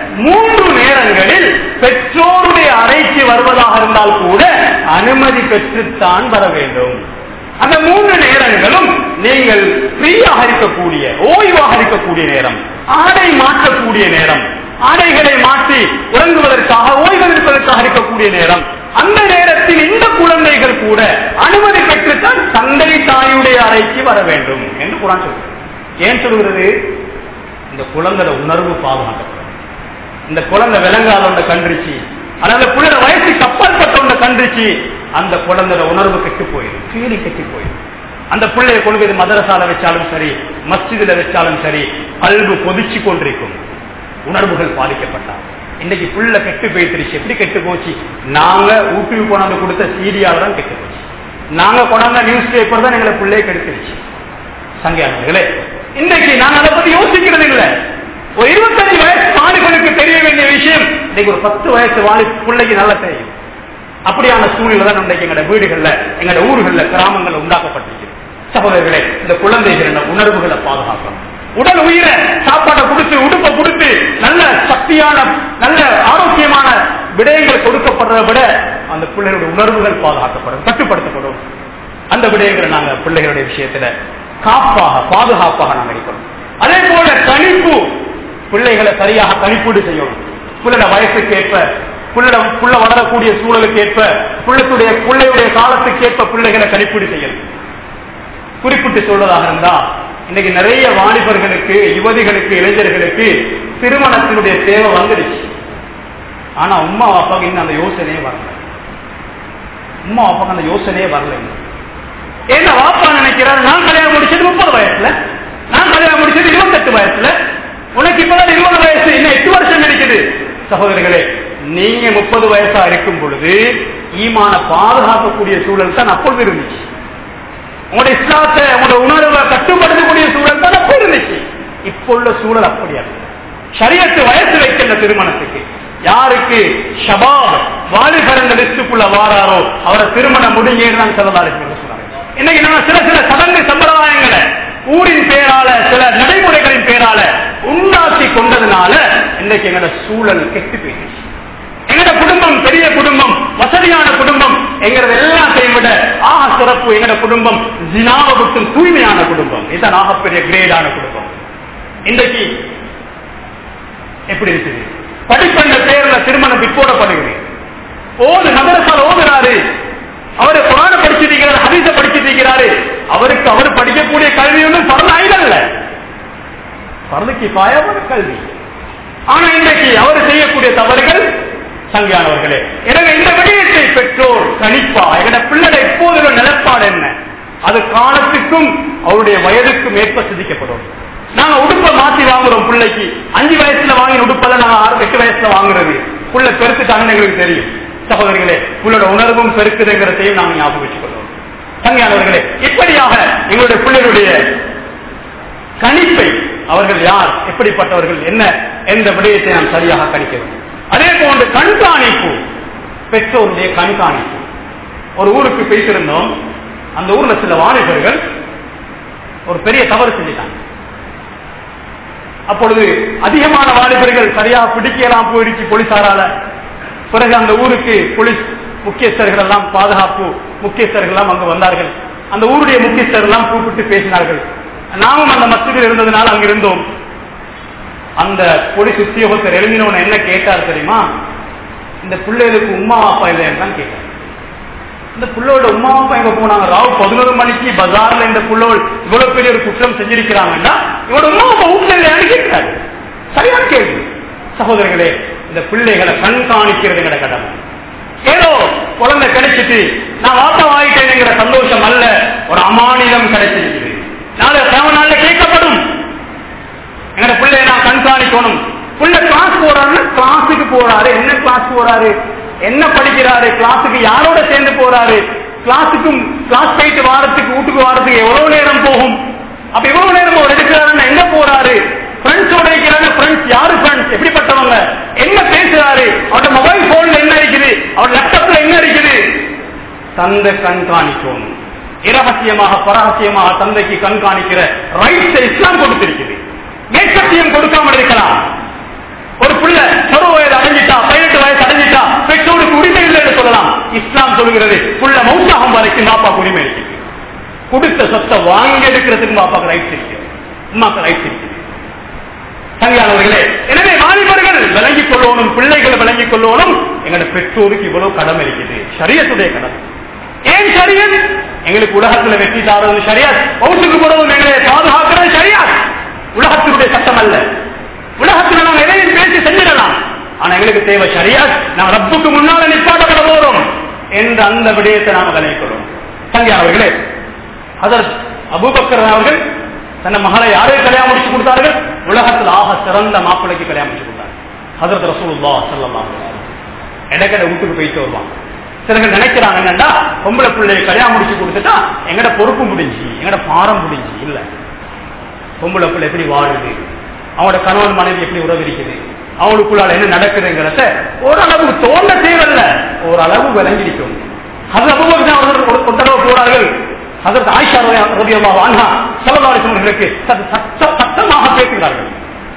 3 நேரங்களில் பெற்றோருடைய அறைக்கு வருவதாக இருந்தால் கூட அனுமதி பெற்றுத்தான் வர வேண்டும். அந்த 3 நேரங்களும் நீங்கள் ஃப்ரீயாக இருக்கக்கூடிய, ஓய்வாக இருக்கக்கூடிய நேரம், ஆடை மாற்றக்கூடிய நேரம், ஆடைகளை மாற்றி உறங்குவதற்காக ஓய்வெடுப்பதற்காக இருக்கக்கூடிய நேரம். அந்த நேரத்தில் இந்த குழந்தைகள் கூட அனுமதி பெற்றுத்தான் தந்தை தாயுடைய அறைக்கு வர வேண்டும் என்று குர்ஆன் சொல்கிறது. ஏன் சொல்கிறது? இந்த குழந்தை உணர்வு பாதுகாக்கப்படும். இந்த குழந்தை விளங்காத கண்டிருச்சு, அதாவது குழந்தை வயசுக்கு அப்பாற்பட்ட கண்டிருச்சு, அந்த குழந்தை உணர்வு கெட்டு போயிடும், கீழே கெட்டு போயிடும். அந்த பிள்ளையை கொள்கை மதரசால வச்சாலும் சரி, மஸ்ஜிதில் வச்சாலும் சரி, கல்வி கொதிச்சு கொண்டிருக்கும், உணர்வுகள் பாதிக்கப்பட்டார். இன்னைக்கு புள்ள கெட்டு போயிடுச்சு. எப்படி கெட்டு போச்சு? நாங்க ஊட்டி கொண்டாந்து கொடுத்த சீரியால் தான் கெட்டு போச்சு. நாங்க கொண்டாந்த நியூஸ் பேப்பர் தான் எங்களை பிள்ளைய கெடுத்துருச்சு. சங்கையானவர்களே, இன்னைக்கு நாங்க அதை பத்தி யோசிக்கிறது இல்லை. ஒரு 25 வயசு வாலிபனுக்கு தெரிய வேண்டிய விஷயம் இன்னைக்கு ஒரு 10 வயசு பிள்ளைக்கு நல்லா தெரியும். அப்படியான சூழ்நிலை தான் இன்றைக்கு எங்களோட வீடுகள்ல, எங்களோட ஊர்கள்ல, கிராமங்கள்ல உண்டாக்கப்பட்டிருக்கு. சகோதரர்களே, இந்த குழந்தைகள் உணர்வுகளை பாதுகாக்கணும். உடல் உயிரை சாப்பாட்டை கொடுத்து, உடுப்பை கொடுத்து, நல்ல சக்தியான, நல்ல ஆரோக்கியமான விடயங்கள் கொடுக்கப்படுறதை விட அந்த பிள்ளைகளுடைய உணர்வுகள் பாதுகாக்கப்படும், கட்டுப்படுத்தப்படும். அந்த விடயங்களை நாங்க பிள்ளைகளுடைய விஷயத்துல காப்பாக, பாதுகாப்பாக நாங்கள் இருக்கணும். அதே போல கணிப்பு, பிள்ளைகளை சரியாக கணிப்பீடு செய்யணும். பிள்ளைட வயசுக்கு ஏற்ப, புள்ள வளரக்கூடிய சூழலுக்கு ஏற்ப, பிள்ளையுடைய காலத்துக்கு ஏற்ப பிள்ளைகளை கணிப்பீடு செய்யணும். குறிப்பிட்டு சொல்வதாக இருந்தா, இன்னைக்கு நிறைய வாலிபர்களுக்கு, யுவதிகளுக்கு, இளைஞர்களுக்கு திருமணத்தினுடைய தேவை வந்துடுச்சு. ஆனா உம்மா அப்பாவுக்கு இன்னும் அந்த யோசனையே வரல. உம்மா அப்பாவுக்கு அந்த யோசனையே வரல. ஏன்னா வாப்பா நினைக்கிறார், நான் கல்யாணம் முடிச்சது 30 வயசுல, நான் கல்யாணம் முடிச்சது 28 வயசுல, உனக்கு இப்பதான் 20 வயசு, இன்னும் 8 வருஷம் இருக்குது. சகோதரர்களே, நீங்க 30 வயசா இருக்கும் பொழுது ஈமான பாதுகாக்கக்கூடிய சூழல் தான் அப்பொழுது இருந்துச்சு. உங்களோட இஸ்லாத்தை, உங்களோட உணர்வை கட்டுப்படுத்தக்கூடிய சூழல் தான் அப்ப இருந்துச்சு. இப்ப உள்ள சூழல் அப்படியா? ஷரியத்து வயசு வைக்கின்ற திருமணத்துக்கு யாருக்கு ஷபாப் வாலிபரங்கள் லிஸ்டுக்குள்ள வாராரோ அவரை திருமணம் முடிஞ்சேன்னு சொல்லலாம். இன்னைக்கு நம்ம சில சடங்கு சம்பிரதாயங்களை ஊரின் பேரால, சில நடைமுறைகளின் பேரால உண்டாக்கி கொண்டதுனால இன்னைக்கு எங்களோட சூழல் கெட்டு போயிடுச்சு. எங்கட குடும்பம் பெரிய குடும்பம், வசதியான குடும்பம், எங்கிறது எல்லாத்தையும் விட ஆக சிறப்பு எங்கட குடும்பம் ஜினாவை விட்டு தூய்மையான குடும்பம். இதுதான் ஆகப்பெரிய கிரேடான குடும்பம். இன்றைக்கு எப்படி இருக்குது? படிப்பென்ற பேர்ல திருமணம் பிற்போடப்படுகிறது. மதரசால ஓதுறாரு, அவரு குர்ஆன படிச்சிருக்கிறாரு, ஹதீஸ படிச்சிருக்கிறாரு, அவருக்கு அவர் படிக்கக்கூடிய கல்வி ஒன்றும் பரந்த ஆயுதல்ல, பரந்த கிஃபாயான கல்வி. ஆனா இன்றைக்கு அவர் செய்யக்கூடிய தவறுகள் சங்கையானவர்களே. எனவே இந்த விடயத்தை பெற்றோர் கணிப்பா, எங்கட பிள்ளை இப்போது நிலப்பாடு என்ன, அது காலத்துக்கும் அவருடைய வயதுக்கும் ஏற்ப சிந்திக்கப்படும். நாங்க உடுப்பை மாத்தி வாங்குறோம் பிள்ளைக்கு. 5 வயசுல வாங்கின உடுப்பெல்லாம் நாங்க 8 வயசுல வாங்குறது. புள்ள பெருத்துட்டாங்கன்னு எங்களுக்கு தெரியும். சகோதரர்களே, புள்ளோட உணர்வும் பெருக்குதுங்கிறதையும் நாங்க ஞாபகம் வச்சுக்கொள்வோம். தங்கையானவர்களே, இப்படியாக எங்களுடைய பிள்ளைகளுடைய கணிப்பை, அவர்கள் யார், எப்படிப்பட்டவர்கள், என்ன என்ற விடயத்தை நாம் சரியாக கணிக்கிறோம். அதே போன்று கண்காணிப்பு, பெற்றோருடைய கண்காணிப்பு. ஒரு ஊருக்கு பேசியிருந்தோம். அந்த ஊர்ல சில வாலிபர்கள் ஒரு பெரிய தவறு செஞ்சிட்டாங்க. அப்பொழுது அதிகமான வாலிபர்கள் சரியா பிடிக்கலாம் போயிடுச்சு போலீசாரால. பிறகு அந்த ஊருக்கு போலீஸ் முக்கியஸ்தர்கள் எல்லாம், பாதுகாப்பு முக்கியஸ்தர்கள் எல்லாம் அங்கு வந்தார்கள். அந்த ஊருடைய முக்கியஸ்தர்கள் எல்லாம் கூப்பிட்டு பேசினார்கள். நாமும் அந்த மஸ்ஜிதில் இருந்ததுனால அங்க இருந்தோம். அந்த போலீஸ் உத்தியோகத்தர் எழுதினவன என்ன கேட்டார் தெரியுமா? இந்த பிள்ளைகளுக்கு உம்மா அப்பா இல்லைன்னு தான் கேட்டார். இந்த புள்ளோட உமா அப்பா எங்க போனாங்க? ராவ் 11 மணிக்கு பஜார்ல இந்த புள்ளோல் இவ்வளவு பெரிய ஒரு குற்றம் செஞ்சிருக்கிறாங்கன்னா இவரோட உமா அப்பா வீட்டுல இல்லையான்னு கேட்கிறாரு. சரியான கேள்வி. சகோதரர்களே, இந்த பிள்ளைகளை கண்காணிக்கிறது எங்கட கடமை. ஏதோ குழந்தை கிடைச்சிட்டு நான் வாட்டம் ஆயிட்டேங்கிற சந்தோஷம் அல்ல, ஒரு அமானிதம் கிடைச்சிருக்குது. நாளை நாள்ல கேட்கப்படும். எங்கட பிள்ளைய நான் கண்காணிக்கணும். பிள்ளை கிளாஸ் போறாருன்னா கிளாஸுக்கு போறாரு, என்ன கிளாஸ் போறாரு, என்ன படிக்கிறாரு, கிளாஸுக்கு யாரோட சேர்ந்து போறாரு, கிளாஸுக்கும் கிளாஸ் போயிட்டு வாரத்துக்கு வீட்டுக்கு வாரத்துக்கு எவ்வளவு நேரம் போகும், அப்ப எவ்வளவு நேரம் அவர் எடுக்கிறாருன்னா எங்க போறாரு, ஃப்ரெண்ட்ஸோட இருக்கிறாங்க, ஃப்ரெண்ட்ஸ் யாரு, ஃப்ரெண்ட்ஸ் எப்படிப்பட்டவங்க, என்ன பேசுறாரு, அவரோட மொபைல் போன்ல என்ன இருக்குது, அவர் லேப்டாப்ல என்ன இருக்குது. தந்தை கண்காணிக்கணும். இரகசியமாக பரகசியமாக தந்தைக்கு கண்காணிக்கிற ரைட்ஸ் இஸ்லாம் கொடுத்திருக்குது. மேற்கத்தியம் கொடுக்காமல் இருக்கலாம். ஒரு புள்ள 10 வயது அடைஞ்சிட்டா, 18 வயசு அடைஞ்சிட்டா பெற்றோருக்கு உரிமை இல்லை என்று சொல்லலாம். இஸ்லாம் சொல்கிறது புள்ள மௌத்தாகும் வரைக்கும் பாப்பாக்கு உரிமை இருக்கு. கொடுத்த சொத்தை வாங்கி எடுக்கிறதுக்கு பாப்பாக்கு ரைட்ஸ் இருக்கு, அம்மாக்கு ரைட்ஸ் இருக்கு. சரியானவர்களே, எனவே வாலிபர்கள் விளங்கிக் கொள்ளணும், பிள்ளைகளை விளங்கிக் கொள்ளணும். எங்களுடைய பெற்றோருக்கு இவ்வளவு கடமை இருக்குது, ஷரியத்துடைய கடமை. ஏன் ஷரியத்? எங்களுக்கு உலகத்துல வெற்றி தாரது ஷரியத், பௌத்துக்கு போறதும் எங்களை பாதுகாக்கிறது ஷரியத். உலகத்தினுடைய சட்டம் அல்ல. உலகத்தில் நாம் எதையும் பேசி செஞ்சிடலாம், ஆனா எங்களுக்கு தேவை ஷரியத். நாம் ரப்புக்கு முன்னால நிப்பாட்டப்பட போறோம் என்ற அந்த விடயத்தை நாம் விளைவிக்கிறோம். சங்கியானவர்களே, ஹஜ்ரத் அபூபக்கர் அவர்கள் தன்னை மகளை யாரை கல்யாணம் முடிச்சு கொடுத்தார்கள்? உலகத்தில் ஆக சிறந்த மாப்பிள்ளைக்கு கல்யாணம் முடிச்சு கொடுத்தார்கள். ஹஜ்ரத் ரசூலுல்லாஹ் ஸல்லல்லாஹு அலைஹி வஸல்லம். இடக்கடை வீட்டுக்கு போயிட்டு வருவாங்க. சிலர்கள் நினைக்கிறாங்க என்னன்னா, பொம்பளை பிள்ளையை கல்யாணம் முடிச்சு கொடுத்துட்டா எங்கட பொறுப்பு முடிஞ்சு, எங்கட பாரம் முடிஞ்சு. இல்ல, பொம்பளை பிள்ளை எப்படி வாழுது, அவனோட கணவன் மனைவி எப்படி உறவு இருக்குது, அவனுக்குள்ளால என்ன நடக்குதுங்கிறத ஓரளவு தோன்ற தேவையில்ல, ஓரளவு விளங்கிருக்கும். அது ஒரு தடவை போறார்கள். அதற்கு ஆயிஷா ரலியல்லாஹு அன்ஹா ஸல்லல்லாஹு அலைஹி வஸல்லம் சத்தமாக பேசுகிறார்கள்.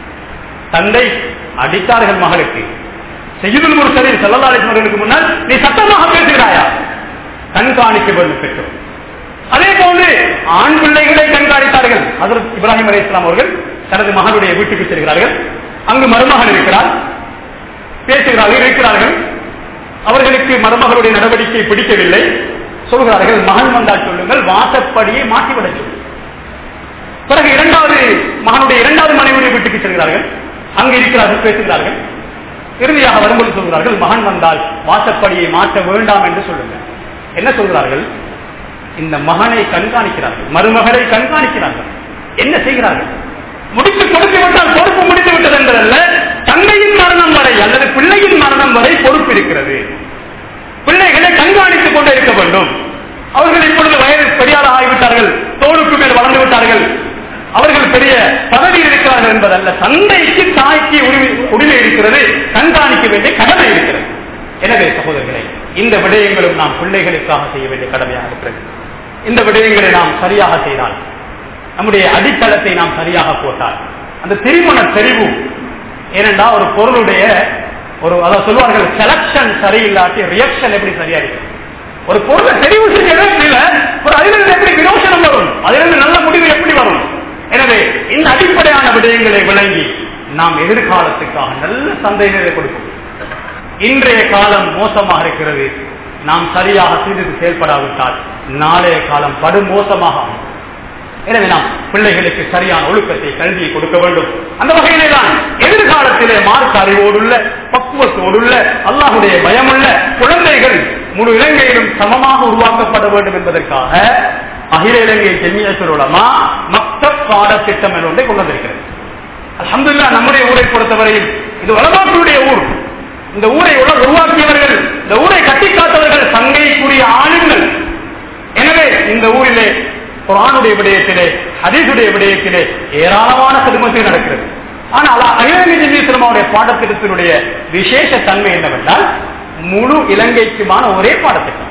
தந்தை அடித்தார்கள் மகளுக்கு. சய்யிதுல் முர்சலீன் ஸல்லல்லாஹு அலைஹி வஸல்லம் முன்னால் நீ சத்தமாக பேசுகிறாயா? கண்காணிக்க வேண்டும் பெற்றோர். அதே போன்று ஆண் பிள்ளைகளை கண்காணித்தார்கள். ஹஜ்ரத் இப்ராஹிம் அலைஹிஸ்ஸலாம் அவர்கள் தனது மகனுடைய வீட்டுக்கு செல்கிறார்கள். அங்கு மருமகன் இருக்கிறார், பேசுகிறார்கள், இருக்கிறார்கள். அவர்களுக்கு மருமகளுடைய நடவடிக்கை பிடிக்கவில்லை. சொல்கிறார்கள், மகன் வந்தால் சொல்லுங்கள், வாசப்படியை மாற்றிவிட சொல்லுங்கள். பிறகு மகனுடைய இரண்டாவது மனைவியுடைய வீட்டுக்கு செல்கிறார்கள். அங்கு இருக்கிறார்கள், பேசுகிறார்கள். இறுதியாக வரும்போது சொல்கிறார்கள், மகன் வந்தால் வாசப்படியை மாற்ற வேண்டாம் என்று சொல்லுங்கள். என்ன சொல்கிறார்கள்? இந்த மகனை கண்காணிக்கிறார்கள், மருமகளை கண்காணிக்கிறார்கள். என்ன செய்கிறார்கள்? முடித்து கொடுத்து விட்டால் பொறுப்பு முடித்து விட்டது என்பதல்ல, தந்தையின் மரணம் வரை அல்லது பிள்ளையின் மரணம் வரை பொறுப்பு இருக்கிறது. பிள்ளைகளை கண்காணித்துக் கொண்டே இருக்க வேண்டும். அவர்கள் இப்பொழுது வயது பெரியாராக ஆகிவிட்டார்கள், தோளுக்கு மேல் வளர்ந்து விட்டார்கள், அவர்கள் பெரிய பதவியில் இருக்கிறார்கள் என்பதல்ல, தந்தைக்கு தாய்க்கு உரிமை இருக்கிறது, கண்காணிக்க வேண்டிய கடமை இருக்கிறது. எனவே சகோதரர்களே, இந்த விடயங்களும் நாம் பிள்ளைகளுக்காக செய்ய வேண்டிய கடமையாக இருக்கிறது. இந்த விடயங்களை நாம் சரியாக செய்தால், நம்முடைய அடித்தளத்தை நாம் சரியாக போட்டால், அந்த திருமண தெரிவு, ஏனென்றால் ஒரு பொருளுடைய அதாவது சொல்வார்கள், செலக்ஷன் சரியில்லாட்டி ரியாக்ஷன் எப்படி சரியா இருக்கு. ஒரு பொருளை தெரிவு செய்ய அதிலிருந்து எப்படி விமோசனம் வரும், அதிலிருந்து நல்ல முடிவு எப்படி வரும். எனவே இந்த அடிப்படையான விடயங்களை விளங்கி நாம் எதிர்காலத்துக்காக நல்ல சந்தைகளை கொடுப்போம். இன்றைய காலம் மோசமாக இருக்கிறது. நாம் சரியாக சிறிது செயல்படாவிட்டால் நாளைய காலம் படுமோசமாக ஆகும். எனவே நாம் பிள்ளைகளுக்கு சரியான ஒழுக்கத்தை, கல்வியை கொடுக்க வேண்டும். அந்த வகையிலே தான் எதிர்காலத்திலே மார்க்க அறிவோடுள்ள, பக்குவத்தோடுள்ள, அல்லாஹுடைய பயமுள்ள குழந்தைகள் முழு இலங்கையிலும் சமமாக உருவாக்கப்பட வேண்டும் என்பதற்காக அகில இலங்கை ஜமியத்துல் உலமா மக்தப் பாடத்திட்டம் என்ற ஒன்றை கொண்டு வந்திருக்கிறது. அல்ஹம்துலில்லாஹ் நம்முடைய ஊரை பொறுத்தவரையில் இது உலமாக்களுடைய ஊர். இந்த ஊரை உருவாக்கியவர்கள், இந்த ஊரை கட்டி காத்தவர்கள் சங்கைக்குரிய ஆளுங்கள். எனவே இந்த ஊரிலே குர்ஆனுடைய விடயத்திலே, ஹதீஸுடைய விடயத்திலே ஏராளமான சிறுமத்தில் நடக்கிறது. ஆனால் அகில இலங்கை ஜமியத்துல் உலமாவுடைய பாடத்திட்டத்தினுடைய விசேஷ தன்மை என்னவென்றால் முழு இலங்கைக்குமான ஒரே பாடத்திட்டம்,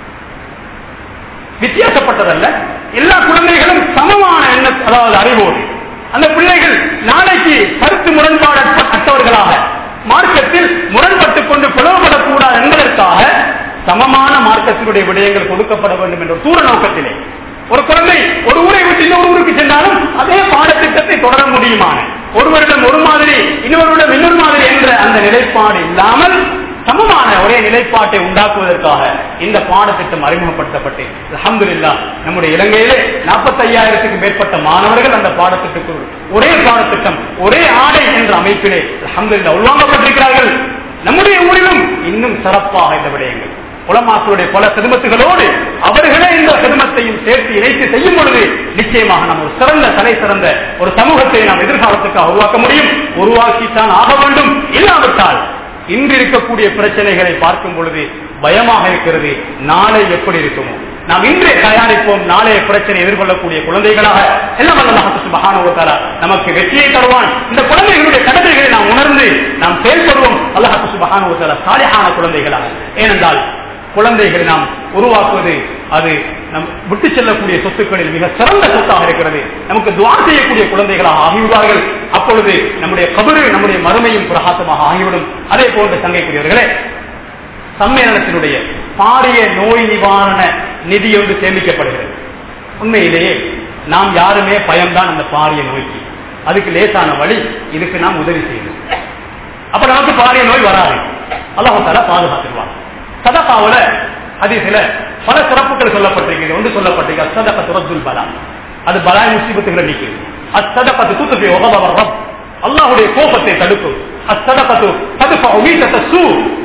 வித்தியாசப்பட்டதல்ல. எல்லா குழந்தைகளும் சமமான அதாவது அறிவோடு அந்த பிள்ளைகள் நாளைக்கு கருத்து முரண்பாடற்றவர்களாக மார்க்கத்தில் முரண்பட்டுக் கொண்டு பிளவுபடக்கூடாது என்பதற்காக சமமான மார்க்கத்தினுடைய விடயங்கள் கொடுக்கப்பட வேண்டும் என்ற தூர நோக்கத்திலே ஒரு குழந்தை ஒரு ஊரை விட்டு இன்னொரு ஊருக்கு சென்றாலும் அதே பாடத்திட்டத்தை தொடர முடியுமான, ஒருவரிடம் ஒரு மாதிரி இன்னொருவரிடம் இன்னொரு மாதிரி என்ற அந்த நிலைப்பாடு இல்லாமல் சமமான ஒரே நிலைப்பாட்டை உண்டாக்குவதற்காக இந்த பாடத்திட்டம் அறிமுகப்படுத்தப்பட்டு அல்ஹம்துலில்லாஹ் நம்முடைய இலங்கையிலே 45,000க்கும் மேற்பட்ட மாணவர்கள் அந்த பாடத்திட்டத்தில் ஒரே பாடத்திட்டம் ஒரே ஆடை என்ற அமைப்பிலே அல்ஹம்துலில்லாஹ் உள்வாங்கப்பட்டிருக்கிறார்கள். நம்முடைய ஊரிலும் இன்னும் சிறப்பாக இந்த விடயங்கள் உலமாக்களுடைய பல சிறுமத்துகளோடு அவர்களே இந்த சிறுமத்தையும் சேர்த்து இணைத்து செய்யும் பொழுது நிச்சயமாக நாம் ஒரு சிறந்த தலை சிறந்த ஒரு சமூகத்தை நாம் எதிர்காலத்துக்காக உருவாக்க முடியும். உருவாக்கித்தான் ஆக வேண்டும். இல்லாவிட்டால் இன்று இருக்கக்கூடிய பிரச்சனைகளை பார்க்கும் பொழுது பயமாக இருக்கிறது. நாளை எப்படி இருக்குமோ, நாம் இன்றே தயாரிப்போம், நாளைய பிரச்சனை எதிர்கொள்ளக்கூடிய குழந்தைகளாக எல்லாம் அல்லாஹ் சுப்ஹானஹு வ தஆலா நமக்கு வெற்றியை தருவான். இந்த குழந்தைகளுடைய கடமைகளை நாம் உணர்ந்து நாம் செயல்படுவோம். அல்லாஹ் சுப்ஹானஹு வ தஆலா சாலிஹான குழந்தைகளாக. ஏனென்றால் குழந்தைகளை நாம் உருவாக்குவது அது நம் விட்டு செல்லக்கூடிய சொத்துக்களில் மிக சிறந்த சொத்தாக இருக்கிறது. நமக்கு துஆ செய்யக்கூடிய குழந்தைகளாக ஆகிவிடுவார்கள். அப்பொழுது நம்முடைய கபரு நம்முடைய மறுமையும் பிரகாசமாக ஆகிவிடும். அதே போன்ற சங்கைக்குரியவர்களே, சம்மேளனத்தினுடைய பாரிய நோய் நிவாரண நிதி ஒன்று சேமிக்கப்படுகிறது. உண்மையிலேயே நாம் யாருமே பயம்தான் அந்த பாரிய நோய்க்கு. அதுக்கு லேசான வழி, இதுக்கு நாம் உதவி செய்யணும். அப்ப நமக்கு பாரிய நோய் வராது. அல்லாஹ் தஆலா பாதுகாத்துவார். சதகாவுல ஹதீஸ்ல பல சிறப்புகள் சொல்லப்பட்டிருக்கிறது. ஒன்று சொல்லப்பட்டிருக்கு அஸ்ஸதகத்து ரத்துல் பலா, அது பலாய் முசீபத்துகளை நீக்குது. அஸ்ஸதகத்து துத்ஃபி வகதப ரப், அல்லாஹ்வுடைய கோபத்தை தடுக்கும். அஸ்ஸதகத்து தத்ஃபஉ மீதத ஸூ,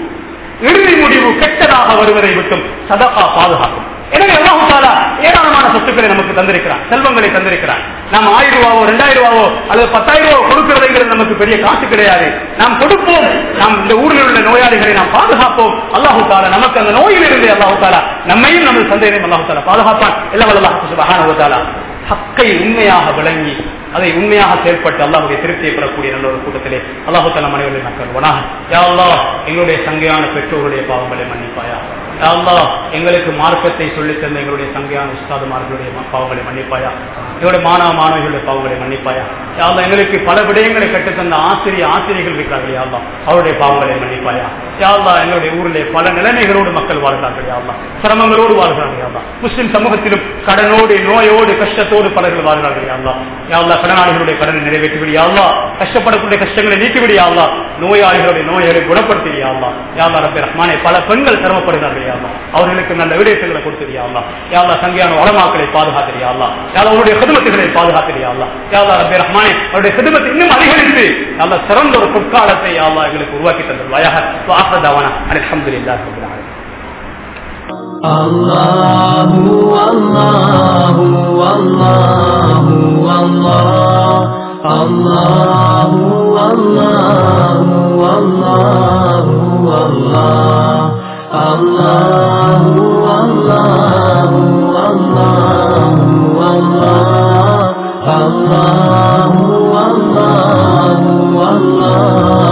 இறுதி முடிவு கெட்டதாக வருவதை விட்டும் சதகா பாதுகாக்கும். எனவே அல்லாஹ் தஆலா ஏராளமான சொத்துக்களை நமக்கு தந்திருக்கிறான், செல்வங்களை தந்திருக்கிறான். நாம் 1000 ரூபாவோ 2000 ரூபாவோ அல்லது 10,000 ரூபாவோ கொடுக்கிறதுங்கிறது நமக்கு பெரிய காசு கிடையாது. நாம் கொடுப்போம். நாம் இந்த ஊரில் உள்ள நோயாளிகளை நாம் பாதுகாப்போம். அல்லாஹ் தஆலா நமக்கு அந்த நோயிலிருந்து அல்லாஹ் தஆலா நம்மையும் நமது சந்தேகத்தையும் அல்லாஹ் தஆலா பாதுகாப்பான். எல்லாம் அல்லாஹ் சுப்ஹானஹு வ தஆலா ஹக்கை உண்மையாக விளங்கி அதை உண்மையாக செயல்பட்டு அல்லாஹ்வுடைய திருப்தியை பெறக்கூடிய நல்ல ஒரு கூட்டத்திலே அல்லாஹ் தஆலா மனிதர்களை மக்கள்வனாக. யா அல்லாஹ், எங்களுடைய சங்கையான பெற்றோருடைய பாவங்களை மன்னிப்பாயா. யா அல்லாஹ், எங்களுக்கு மார்க்கத்தை சொல்லித் தந்த எங்களுடைய சங்கையான உஸ்தாதுமார்களுடைய பாவங்களை மன்னிப்பாயா. எங்களுடைய மாணவர்களுடைய பாவங்களை மன்னிப்பாயா. யா அல்லாஹ், எங்களுக்கு பல விடயங்களை கற்றுத்தந்த ஆசிரியர்கள் இருக்கிறார்கள். யா அல்லாஹ், அவருடைய பாவங்களை மன்னிப்பாயா. யா அல்லாஹ், எங்களுடைய ஊரிலே பல நிலைமைகளோடு மக்கள் வாழ்கிறார்கள். யா அல்லாஹ், சிரமங்களோடு வாழ்கிறார்கள். யா அல்லாஹ், முஸ்லிம் சமூகத்திலும் கடனோடு நோயோடு கஷ்டத்தோடு பலர்கள் வாழ்கிறார்கள். யா அல்லாஹ், யா அல்லாஹ், கடனாளிகளுடைய கடனை நிறைவேற்றிவிடு. யா அல்லாஹ், கஷ்டப்படக்கூடிய கஷ்டங்களை நீக்கிவிடு. யா அல்லாஹ், நோயாளிகளுடைய நோய்களை குணப்படுத்தி. யா அல்லாஹ், யா அல்லாஹ் ரப்பே ரஹ்மானே, பல பெண்கள் சிரமப்படுகிறார்கள். யா அல்லாஹ், அவர்களுக்கு நல்ல விடயங்களை கொடுத்தது. யா அல்லாஹ், யா அல்லாஹ், சங்கையான உலமாக்களை பாதுகாத்து. யா அல்லாஹ், யா அல்லாஹ், அவருடைய ஹிதமத்துகளை பாதுகாத்து. யா அல்லாஹ், யா அல்லாஹ் ரப்பே ரஹ்மானே, அவருடைய ஹிதமத்தை இன்னும் அதிகரித்து யா அல்லாஹ் சிறந்த ஒரு பொற்காலத்தை யா அல்லாஹ் எங்களுக்கு உருவாக்கி தந்தல்வாயாக. வஆஹிரு தஅவானா அல்ஹம்துலில்லாஹி ரப்பில் ஆலமீன். அல்லாஹு அல்லாஹு அல்லாஹு அல்லாஹ் அல்லாஹு அல்லாஹு அல்லாஹ் அல்லாஹு அல்லாஹு அல்லாஹு அல்லாஹ் அல்லாஹு அல்லாஹு அல்லாஹ்